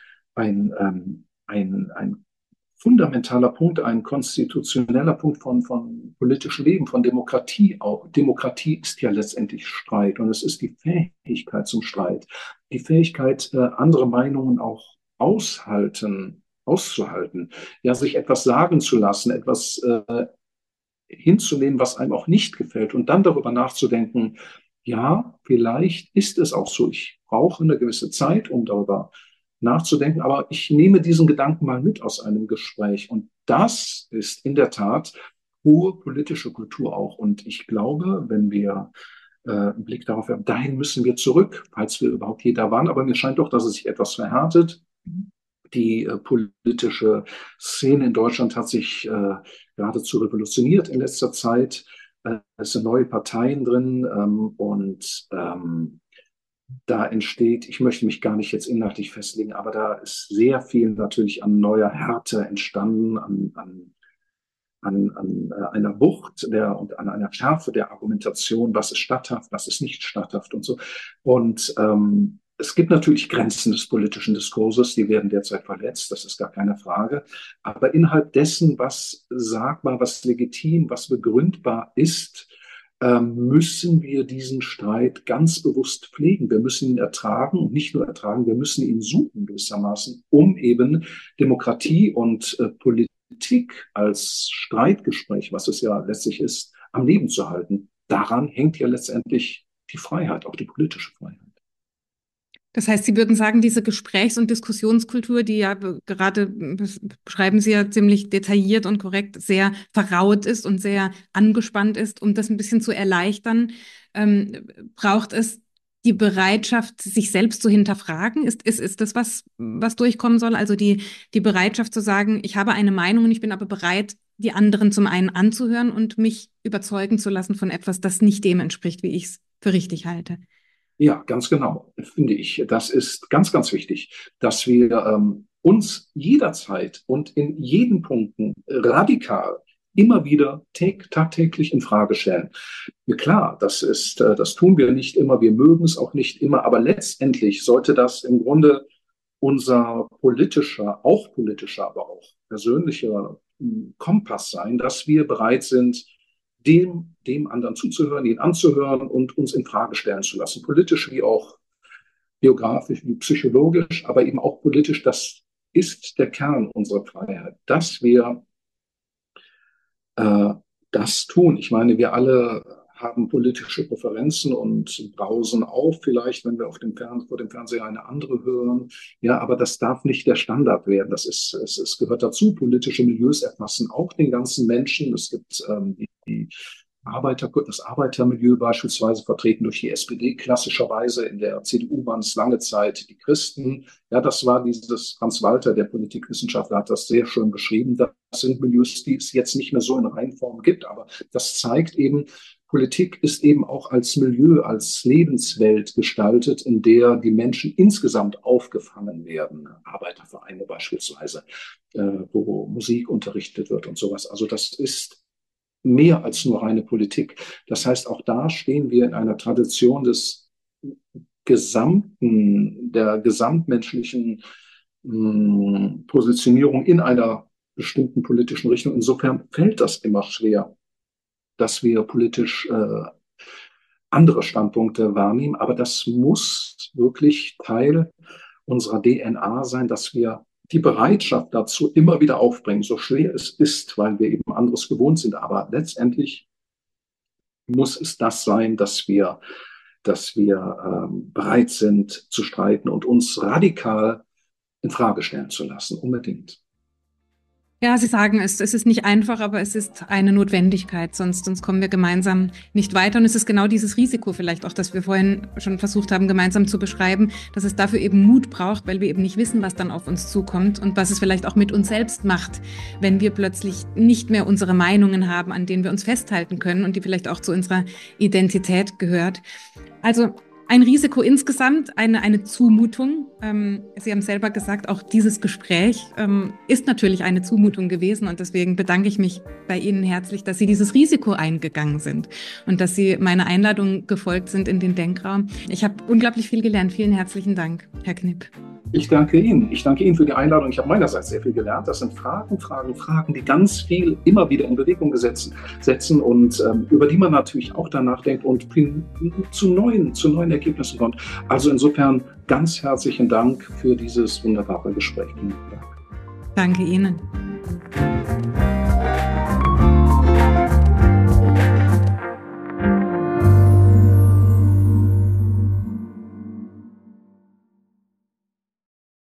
ein fundamentaler Punkt, ein konstitutioneller Punkt von politischem Leben, von Demokratie auch. Demokratie ist ja letztendlich Streit, und es ist die Fähigkeit zum Streit, die Fähigkeit, andere Meinungen auch auszuhalten, ja, sich etwas sagen zu lassen, etwas hinzunehmen, was einem auch nicht gefällt, und dann darüber nachzudenken, ja, vielleicht ist es auch so, ich brauche eine gewisse Zeit, um darüber nachzudenken. Aber ich nehme diesen Gedanken mal mit aus einem Gespräch. Und das ist in der Tat hohe politische Kultur auch. Und ich glaube, wenn wir einen Blick darauf haben, dahin müssen wir zurück, falls wir überhaupt je da waren. Aber mir scheint doch, dass es sich etwas verhärtet. Die politische Szene in Deutschland hat sich geradezu revolutioniert in letzter Zeit. Es sind neue Parteien drin und da entsteht, ich möchte mich gar nicht jetzt inhaltlich festlegen, aber da ist sehr viel natürlich an neuer Härte entstanden, an einer Wucht und an einer Schärfe der Argumentation, was ist statthaft, was ist nicht statthaft und so. Und es gibt natürlich Grenzen des politischen Diskurses, die werden derzeit verletzt, das ist gar keine Frage. Aber innerhalb dessen, was sagbar, was legitim, was begründbar ist, müssen wir diesen Streit ganz bewusst pflegen. Wir müssen ihn ertragen und nicht nur ertragen, wir müssen ihn suchen gewissermaßen, um eben Demokratie und Politik als Streitgespräch, was es ja letztlich ist, am Leben zu halten. Daran hängt ja letztendlich die Freiheit, auch die politische Freiheit. Das heißt, Sie würden sagen, diese Gesprächs- und Diskussionskultur, die ja gerade, beschreiben Sie ja ziemlich detailliert und korrekt, sehr verraut ist und sehr angespannt ist, um das ein bisschen zu erleichtern, braucht es die Bereitschaft, sich selbst zu hinterfragen? Ist das, was durchkommen soll? Also die Bereitschaft zu sagen, ich habe eine Meinung und ich bin aber bereit, die anderen zum einen anzuhören und mich überzeugen zu lassen von etwas, das nicht dem entspricht, wie ich es für richtig halte. Ja, ganz genau, finde ich. Das ist ganz, ganz wichtig, dass wir uns jederzeit und in jeden Punkten radikal immer wieder tagtäglich in Frage stellen. Ja, klar, das tun wir nicht immer, wir mögen es auch nicht immer, aber letztendlich sollte das im Grunde unser auch politischer, aber auch persönlicher Kompass sein, dass wir bereit sind, dem anderen zuzuhören, ihn anzuhören und uns in Frage stellen zu lassen. Politisch wie auch biografisch, wie psychologisch, aber eben auch politisch. Das ist der Kern unserer Freiheit, dass wir das tun. Ich meine, wir alle haben politische Präferenzen und brausen auf, vielleicht, wenn wir vor dem Fernseher eine andere hören. Ja, aber das darf nicht der Standard werden. Es gehört dazu. Politische Milieus erfassen auch den ganzen Menschen. Es gibt das Arbeitermilieu beispielsweise vertreten durch die SPD, klassischerweise in der CDU waren es lange Zeit die Christen. Ja, das war Franz Walter, der Politikwissenschaftler, hat das sehr schön beschrieben. Das sind Milieus, die es jetzt nicht mehr so in Reinform gibt, aber das zeigt eben, Politik ist eben auch als Milieu, als Lebenswelt gestaltet, in der die Menschen insgesamt aufgefangen werden. Arbeitervereine beispielsweise, wo Musik unterrichtet wird und sowas. Also das ist mehr als nur reine Politik. Das heißt, auch da stehen wir in einer Tradition der gesamtmenschlichen Positionierung in einer bestimmten politischen Richtung. Insofern fällt das immer schwer, dass wir politisch andere Standpunkte wahrnehmen. Aber das muss wirklich Teil unserer DNA sein, dass wir die Bereitschaft dazu immer wieder aufbringen, so schwer es ist, weil wir eben anderes gewohnt sind. Aber letztendlich muss es das sein, dass wir bereit sind zu streiten und uns radikal in Frage stellen zu lassen, unbedingt. Ja, Sie sagen es ist nicht einfach, aber es ist eine Notwendigkeit, sonst kommen wir gemeinsam nicht weiter. Und es ist genau dieses Risiko vielleicht auch, das wir vorhin schon versucht haben, gemeinsam zu beschreiben, dass es dafür eben Mut braucht, weil wir eben nicht wissen, was dann auf uns zukommt und was es vielleicht auch mit uns selbst macht, wenn wir plötzlich nicht mehr unsere Meinungen haben, an denen wir uns festhalten können und die vielleicht auch zu unserer Identität gehört. Also ein Risiko insgesamt, eine Zumutung. Sie haben selber gesagt, auch dieses Gespräch ist natürlich eine Zumutung gewesen und deswegen bedanke ich mich bei Ihnen herzlich, dass Sie dieses Risiko eingegangen sind und dass Sie meiner Einladung gefolgt sind in den Denkraum. Ich habe unglaublich viel gelernt. Vielen herzlichen Dank, Herr Knipp. Ich danke Ihnen. Ich danke Ihnen für die Einladung. Ich habe meinerseits sehr viel gelernt. Das sind Fragen, die ganz viel immer wieder in Bewegung setzen und über die man natürlich auch danach denkt und zu neuen Ergebnissen kommt. Also insofern ganz herzlichen Dank für dieses wunderbare Gespräch. Danke Ihnen.